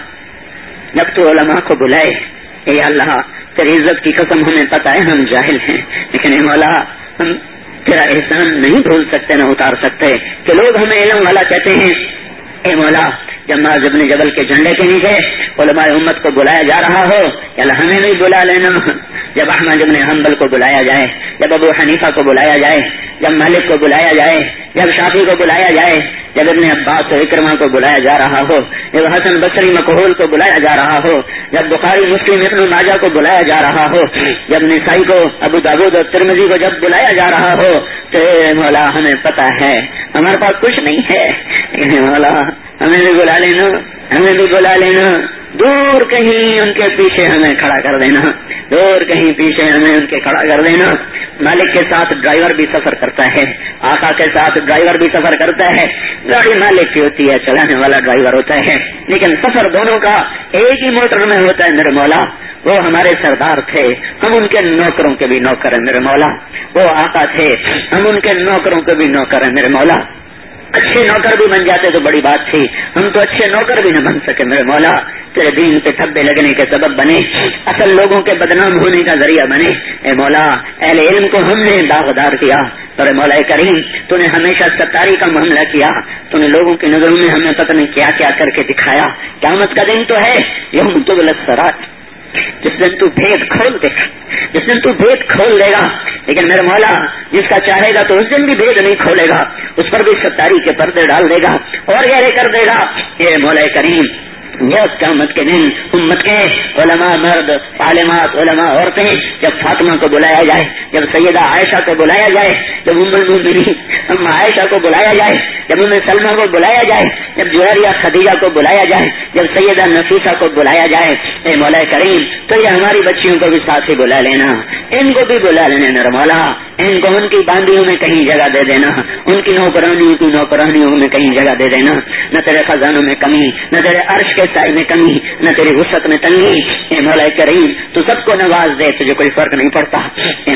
جب تو علماء کو بلائے, اے اللہ تیری عزت کی قسم ہمیں پتا ہے ہم جاہل ہیں, لیکن اے مولا ہم تیرا احسان نہیں بھول سکتے نہ اتار سکتے کہ لوگ ہمیں علم والا کہتے ہیں. اے مولا جب معاذ ابن جبل کے جھنڈے کے نیچے علماء امت کو بلایا جا رہا ہو کہ اللہ ہمیں بھی بلا لینا. جب احمد ابن حنبل کو بلایا جائے, جب ابو حنیفہ کو بلایا جائے, جب مالک کو بلایا جائے, جب شافعی کو بلایا جائے, جب ابن عباس و اکرمہ کو بلایا جا رہا ہو, جب حسن بصری مکحول کو بلایا جا رہا ہو, جب بخاری مسلم ابن ماجہ کو بلایا جا رہا ہو, جب نسائی کو, ابو داؤد اور ترمذی کو جب بلایا جا رہا ہو, تو مولا ہمیں پتا ہے ہمارے پاس کچھ نہیں ہے. مولا ہمیں بھی بلا لینا, ہمیں بھی بلا لینا, دور کہیں ان کے پیچھے ہمیں کھڑا کر دینا, دور کہیں پیچھے ہمیں ان کے کھڑا کر دینا. مالک کے ساتھ ڈرائیور بھی سفر کرتا ہے, آقا کے ساتھ ڈرائیور بھی سفر کرتا ہے. گاڑی مالک کی ہوتی ہے, چلانے والا ڈرائیور ہوتا ہے, لیکن سفر دونوں کا ایک ہی موٹر میں ہوتا ہے. میرے مولا وہ ہمارے سردار تھے, ہم ان کے نوکروں کے بھی نوکر ہیں. میرے مولا وہ آقا تھے, ہم ان کے نوکروں کے بھی نوکر ہیں. میرے مولا اچھے نوکر بھی بن جاتے تو بڑی بات تھی, ہم تو اچھے نوکر بھی نہ بن سکے. میرے مولا تیرے دین پہ تھبے لگنے کے سبب بنے, اصل لوگوں کے بدنام ہونے کا ذریعہ بنے. اے مولا اہل علم کو ہم نے داغدار کیا, اور مولا کریم تو نے ہمیشہ ستاری کا معاملہ کیا, تو نے لوگوں کی نظروں میں ہمیں پتہ نہیں کیا کیا کر کے دکھایا. قیامت کا دن تو ہے یوم تبلی السرائر, جس دن تو بھید کھول دے گا, جس دن تو بھید کھول دے گا. لیکن میرے مولا جس کا چاہے گا تو اس دن بھی بھید نہیں کھولے گا, اس پر بھی ستاری کے پردے ڈال دے گا اور گہرے کر دے گا. یہ مولا کریم جب قیامت کے دن امت کے علماء مرد, عالمات, علماء عورتیں, جب فاطمہ کو بلایا جائے, جب سیدہ عائشہ کو بلایا جائے, جب ام المؤمنین ام عائشہ کو بلایا جائے, جب ام سلمہ کو بلایا جائے, جب جویریہ خدیجہ کو بلایا جائے, جب سیدہ نفیسہ کو بلایا جائے, اے مولا کریم تو یہ ہماری بچیوں کو بھی ساتھ ہی بلا لینا, ان کو بھی بلا لینا. میرے مولا ان کو ان کی باندیوں میں کہیں جگہ دے دینا, ان کی نوکرانیوں میں کہیں جگہ دے دینا. نہ تیرے خزانوں میں کمی, نہ تیرے عرش کے سائے میں کمی, نہ تیری وسعت میں تنگی. اے مولا کریم تو سب کو نواز دے, تجھے کوئی فرق نہیں پڑتا. اے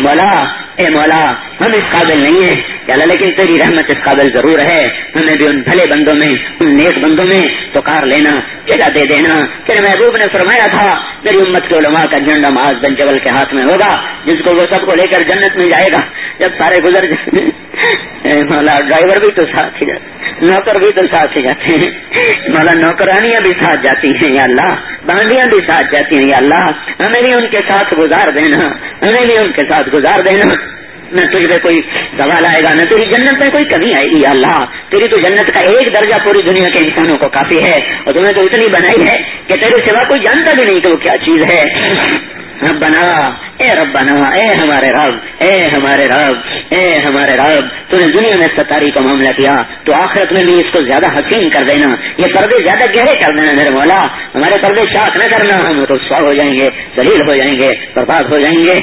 مولا ہم اس قابل نہیں ہیں کہ اللہ, لیکن تیری رحمت اس قابل ضرور ہے. ہمیں بھی ان بھلے بندوں میں, ان نیک بندوں میں پکار لینا, جگہ دے دینا. تیرے محبوب نے فرمایا تھا میری امت کے علماء کا جھنڈا معاذ بن جبل کے ہاتھ میں ہوگا, جس کو وہ سب کو لے کر جنت میں جائے گا. جب سارے گزر جائیں مولا ڈرائیور بھی تو ساتھ ہی جاتے, نوکر بھی تو ساتھ ہی جاتے ہیں. مولا نوکرانیاں بھی ساتھ جاتی ہیں یا اللہ, باندیاں بھی ساتھ جاتی ہیں یا اللہ, ہمیں بھی ان کے ساتھ گزار دینا, ہمیں بھی ان کے ساتھ گزار دینا. نہ تجھ پہ کوئی سوال آئے گا, نہ تیری جنت میں کوئی کمی آئے گی. یا اللہ تیری تو جنت کا ایک درجہ پوری دنیا کے انسانوں کو کافی ہے, اور تمہیں تو اتنی بنائی ہے کہ تیرے سوا کوئی جانتا بھی نہیں کہ وہ کیا چیز ہے. ربنا اے ربنا, اے ہمارے رب, اے ہمارے رب, اے ہمارے رب, تو نے دنیا میں ستاری کا معاملہ کیا تو آخرت میں بھی اس کو زیادہ حسین کر دینا, یہ پردے زیادہ گہرے کر دینا. میرے مولا ہمارے پردے چاک نہ کرنا, ہم رسوا ہو جائیں گے, ذلیل ہو جائیں گے, برباد ہو جائیں گے.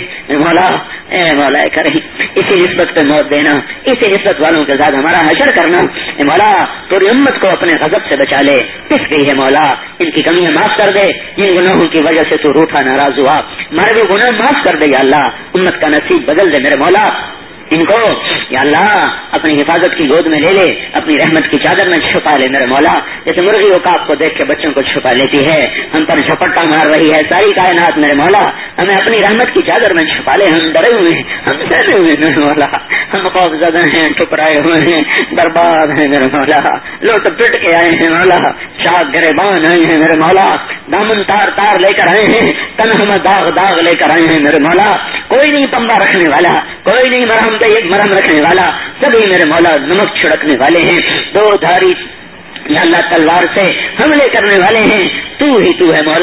اے مولا کریم اسی نسبت پہ موت دینا, اسی نسبت والوں کے ساتھ ہمارا حشر کرنا. اے مولا پوری امت کو اپنے غضب سے بچا لے, پس گئی ہے مولا, ان کی کمیاں معاف کر دے, جن گناہوں کی وجہ سے تو روٹھا ناراض ہوا, ہمارے وہ گناہ معاف کر دے. یا اللہ امت کا نصیب بدل دے. میرے مولا ان کو یا اللہ اپنی حفاظت کی گود میں لے لے, اپنی رحمت کی چادر میں چھپا لے. میرے مولا جیسے مرغی اوقاف کو دیکھ کے بچوں کو چھپا لیتی ہے, ہم پر جھپٹا مار رہی ہے ساری کائنات. میرے مولا ہمیں اپنی رحمت کی چادر میں چھپا لے, ہم ڈرے ہوئے ہیں, ہم ڈرے ہوئے ہیں. میرے مولا ہم خوف زدہ ہیں, ٹھکرائے ہوئے ہیں, برباد ہیں. میرے مولا لوٹ پٹ کے آئے ہیں, مولا چاک گریبان آئے ہیں. میرے مولا دامن تار تار لے کر آئے ہیں, تن ہم داغ داغ لے کر آئے ہیں. میرے مولا کوئی نہیں پمبا رکھنے والا, کوئی نہیں مرہم کا ایک مرہم رکھنے والا, سبھی میرے مولا نمک چھڑکنے والے ہیں, دو دھاری یا اللہ تلوار سے حملے کرنے والے ہیں. تو ہی تو ہے مولا,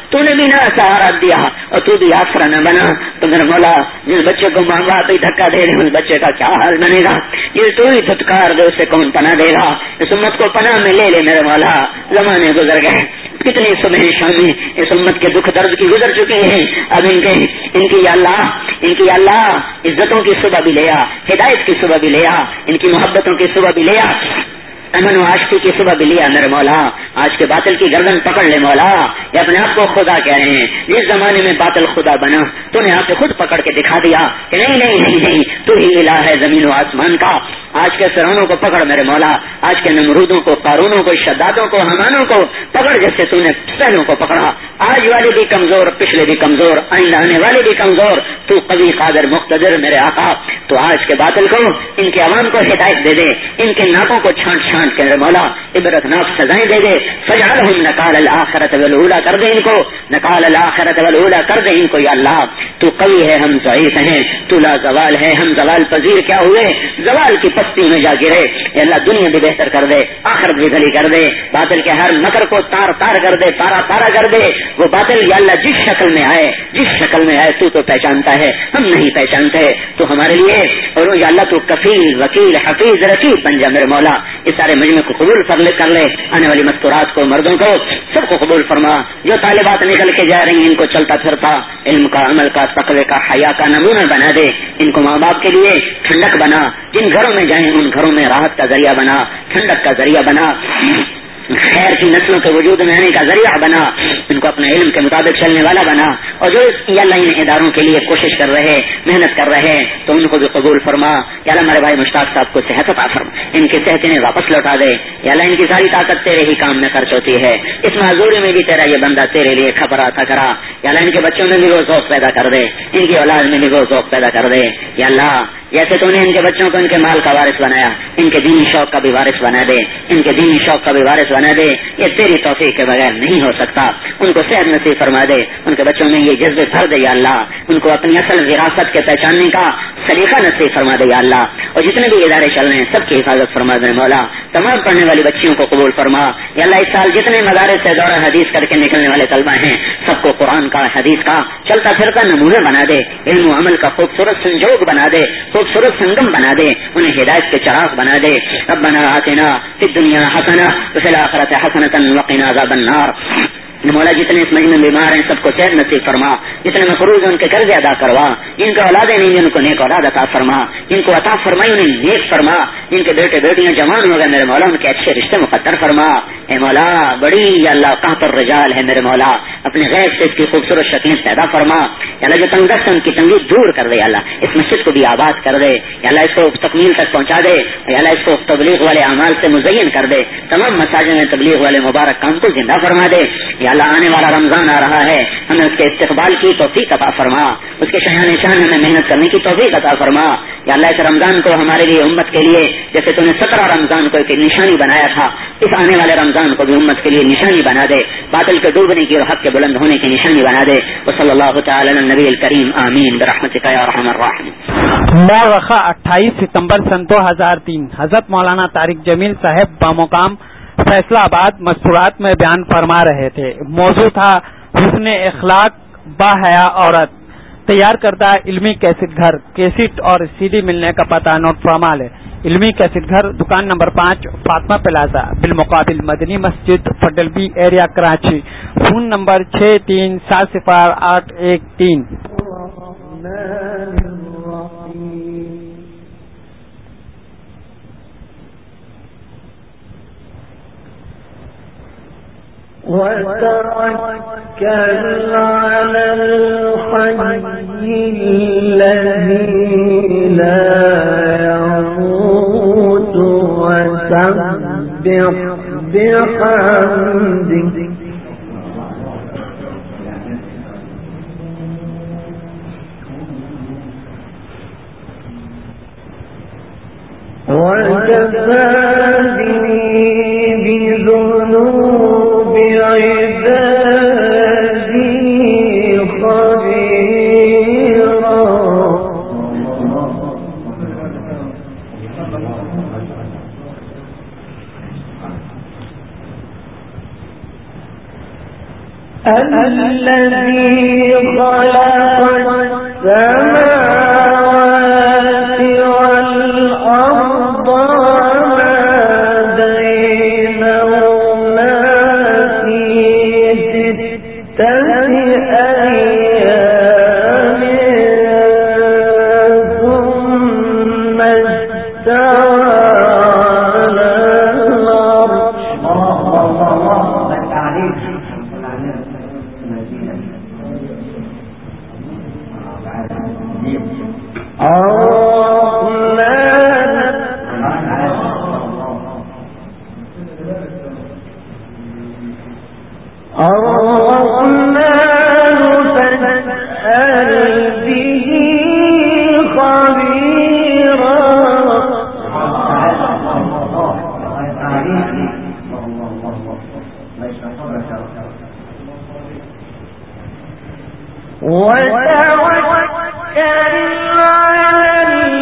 تو نے بھی نہ سہارا دیا اور تو بھی آسرا نہ بنا تو میرے مولا جس بچے کو ماں باپ ہی دھکا دے رہے اس بچے کا کیا حال بنے گا؟ یہ تو ہی دھتکار دے اسے کون پناہ دے گا؟ اس امت کو پناہ میں لے لے میرے مولا، زمانے گزر گئے، کتنی صبح شامیں اس امت کے دکھ درد کی گزر چکی ہیں، اب ان کی یا اللہ عزتوں کی صبح بھی لیا، ہدایت کی صبح بھی لیا، ان کی محبتوں کی صبح بھی لیا، امن و عاشقی کی صبح بھی لیا میرے مولا۔ آج کے باطل کی گردن پکڑ لے مولا، یہ اپنے آپ کو خدا کہہ رہے ہیں، جس زمانے میں باطل خدا بنا تو نے آپ سے خود پکڑ کے دکھا دیا کہ نہیں تو ہی الہ ہے زمین و آسمان کا۔ آج کے فرعونوں کو پکڑ میرے مولا، آج کے نمرودوں کو، قارونوں کو، شدادوں کو، حمانوں کو پکڑ جیسے تو نے پہلوں کو پکڑا۔ آج والے بھی کمزور، پچھلے بھی کمزور، آئندہ آنے والے بھی کمزور، تو قوی قادر مقتدر میرے آقا، تو آج کے باطل کو، ان کے عوام کو ہدایت دے دے، ان کے ناکوں کو چھانٹ چھانٹ کے میرے مولا عبرتناک سزائیں دے دے، فجعلہم نکال الآخرۃ والأولی کر دے ان کو، نکال الآخرۃ والأولی کر دے ان کو یا اللہ۔ تو قوی ہے، ہم ضعیف ہیں، تو لا زوال ہے، ہم زوال پذیر کیا ہوئے، زوال کی پستی میں جا گرے، یا اللہ دنیا بھی بہتر کر دے، آخرت بھی بھلی کر دے، باطل کے ہر مکر کو تار تار کر دے، پارا پارا کر دے، وہ باطل یا اللہ جس شکل میں آئے تو پہچانتا ہے، ہم نہیں پہچانتے، تو ہمارے لیے اور یا اللہ تو کفیل وکیل حفیظ رقیب بن جا میرے مولا۔ اس سارے مجمع کو قبول کر لے، آنے والی مستورات کو، مردوں کو سب کو قبول فرما، جو طالبات نکل کے جا رہی ہیں ان کو چلتا پھرتا علم کا، عمل کا، تقوی کا، حیا کا نمونہ بنا دے، ان کو ماں باپ کے لیے ٹھنڈک بنا، جن گھروں میں جائیں ان گھروں میں راحت کا ذریعہ بنا، ٹھنڈک کا ذریعہ بنا، خیر کی نسلوں کے وجود میں آنے کا ذریعہ بنا، ان کو اپنے علم کے مطابق چلنے والا بنا، اور جو یا اللہ ان اداروں کے لیے کوشش کر رہے، محنت کر رہے تو ان کو بھی قبول فرما۔ یا اللہ ہمارے بھائی مشتاق صاحب کو صحت عطا فرما، ان کی صحت انہیں واپس لوٹا دے، یا اللہ ان کی ساری طاقت تیرے ہی کام میں خرچ ہوتی ہے، اس معذوری میں بھی تیرا یہ بندہ تیرے لیے کھپرا تھا کرا، یا اللہ ان کے بچوں میں بھی وہ ذوق پیدا کر دے، ان کی اولاد میں بھی وہ ذوق پیدا کر دے، یا اللہ جیسے تو نے ان کے بچوں کو ان کے مال کا وارث بنایا، ان کے دینی شوق کا بھی وارث بنا دے، ان کے دینی شوق کا بھی وارث بنا دے، یہ تیری توفیق کے بغیر نہیں ہو سکتا، ان کو صحت نصیب فرما دے، ان کے بچوں میں یہ جذبے بھر دے یا اللہ، ان کو اپنی اصل وراثت کے پہچاننے کا سلیقہ نصیب فرما دے یا اللہ، اور جتنے بھی ادارے چل رہے ہیں سب کی حفاظت فرما دے مولا، تمام پڑھنے والی بچیوں کو قبول فرما یا اللہ، اس سال جتنے مدارس سے دورہ حدیث کر کے نکلنے والے طلبہ ہیں سب کو قرآن کا، حدیث کا چلتا پھرتا نمونہ بنا دے، علم و عمل کا خوبصورت سنجوگ بنا دے، خوبصورت سنگم بنا دے، انہیں ہدایت کے چراغ بنا دے۔ ربنا آتنا فی الدنیا حسنہ وفی الآخرۃ حسنۃ وقنا عذاب النار۔ مولا جتنے اس مجمع میں بیمار ہیں سب کو صحت نصیب فرما، جتنے مقروض ہیں ان کے قرض ادا کروا، جن کو اولادیں نہیں ان کو نیک اولاد عطا فرما، جن کو عطا فرمائی انہیں نیک فرما، جن کے بیٹے بیٹیاں جوان ہو گئے میرے مولا ان کے اچھے رشتے مقدر فرما۔ اے مولا بڑی یا اللہ قحط الرجال ہے میرے مولا، اپنے غیب سے اس کی خوبصورت شکلیں پیدا فرما یا اللہ، جو تنگ دست ان کی تنگی دور کر دے یا اللہ، اس مسجد کو بھی آباد کر دے یا اللہ، اس کو تکمیل تک پہنچا دے یا اللہ، اس کو تبلیغ والے اعمال سے مزین کر دے، تمام مساجد میں تبلیغ والے مبارک کام کو زندہ فرما دے یا اللہ۔ آنے والا رمضان آ رہا ہے، ہمیں اس کے استقبال کی توفیق عطا فرما، اس کے شہان شان ہمیں محنت کرنے کی توفیق عطا فرما یا اللہ، اس رمضان کو ہمارے لیے امت کے لیے جیسے تو نے 17 رمضان کو ایک نشانی بنایا تھا، اس آنے والے رمضان کو بھی امت کے لیے نشانی بنا دے، باطل کے ڈوبنے کی اور حق کے بلند ہونے کی نشانی بنا دے۔ وصلی اللہ تعالی علی النبی الکریم، آمین برحمتک یا ارحم الراحمین۔ مورخہ 28 ستمبر سن 2003 حضرت مولانا طارق جمیل صاحب بامقام فیصلہ آباد مستورات میں بیان فرما رہے تھے۔ موضوع تھا حسن اخلاق با حیا عورت۔ تیار کردہ علمی کیسٹ گھر، کیسٹ اور CD ملنے کا پتہ نوٹ فرما لے۔ علمی کیسٹ گھر، دکان نمبر 5 فاطمہ پلازا، بالمقابل Madni Masjid, federal B area, Karachi. Phone number 63700813۔ وتوكل على الحي الذي لا يموت وسبح بحمده وكفى بذنوب عبادي خبيرا الذي خلق السماوات والأرض وما بينهما في 6 أيام ثم استوى على العرش. الرحمن فاسأل به خبيرا. وتوكل على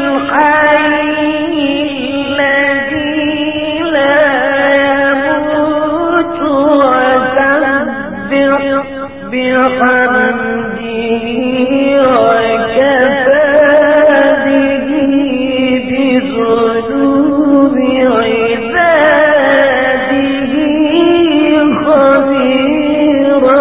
الحي الذي لا يموت وسبح بحمده وكفى به بذنوب عباده خبيرا.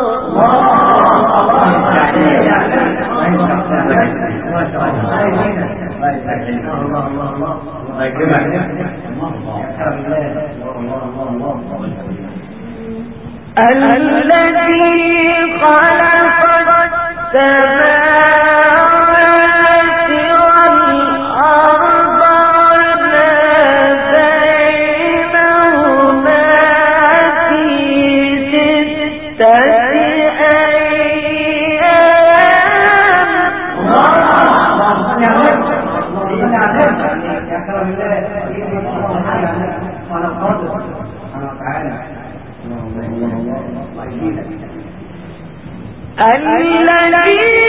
الذي خلق السماوات والأرض وما بينهما في 6 أيام. الذي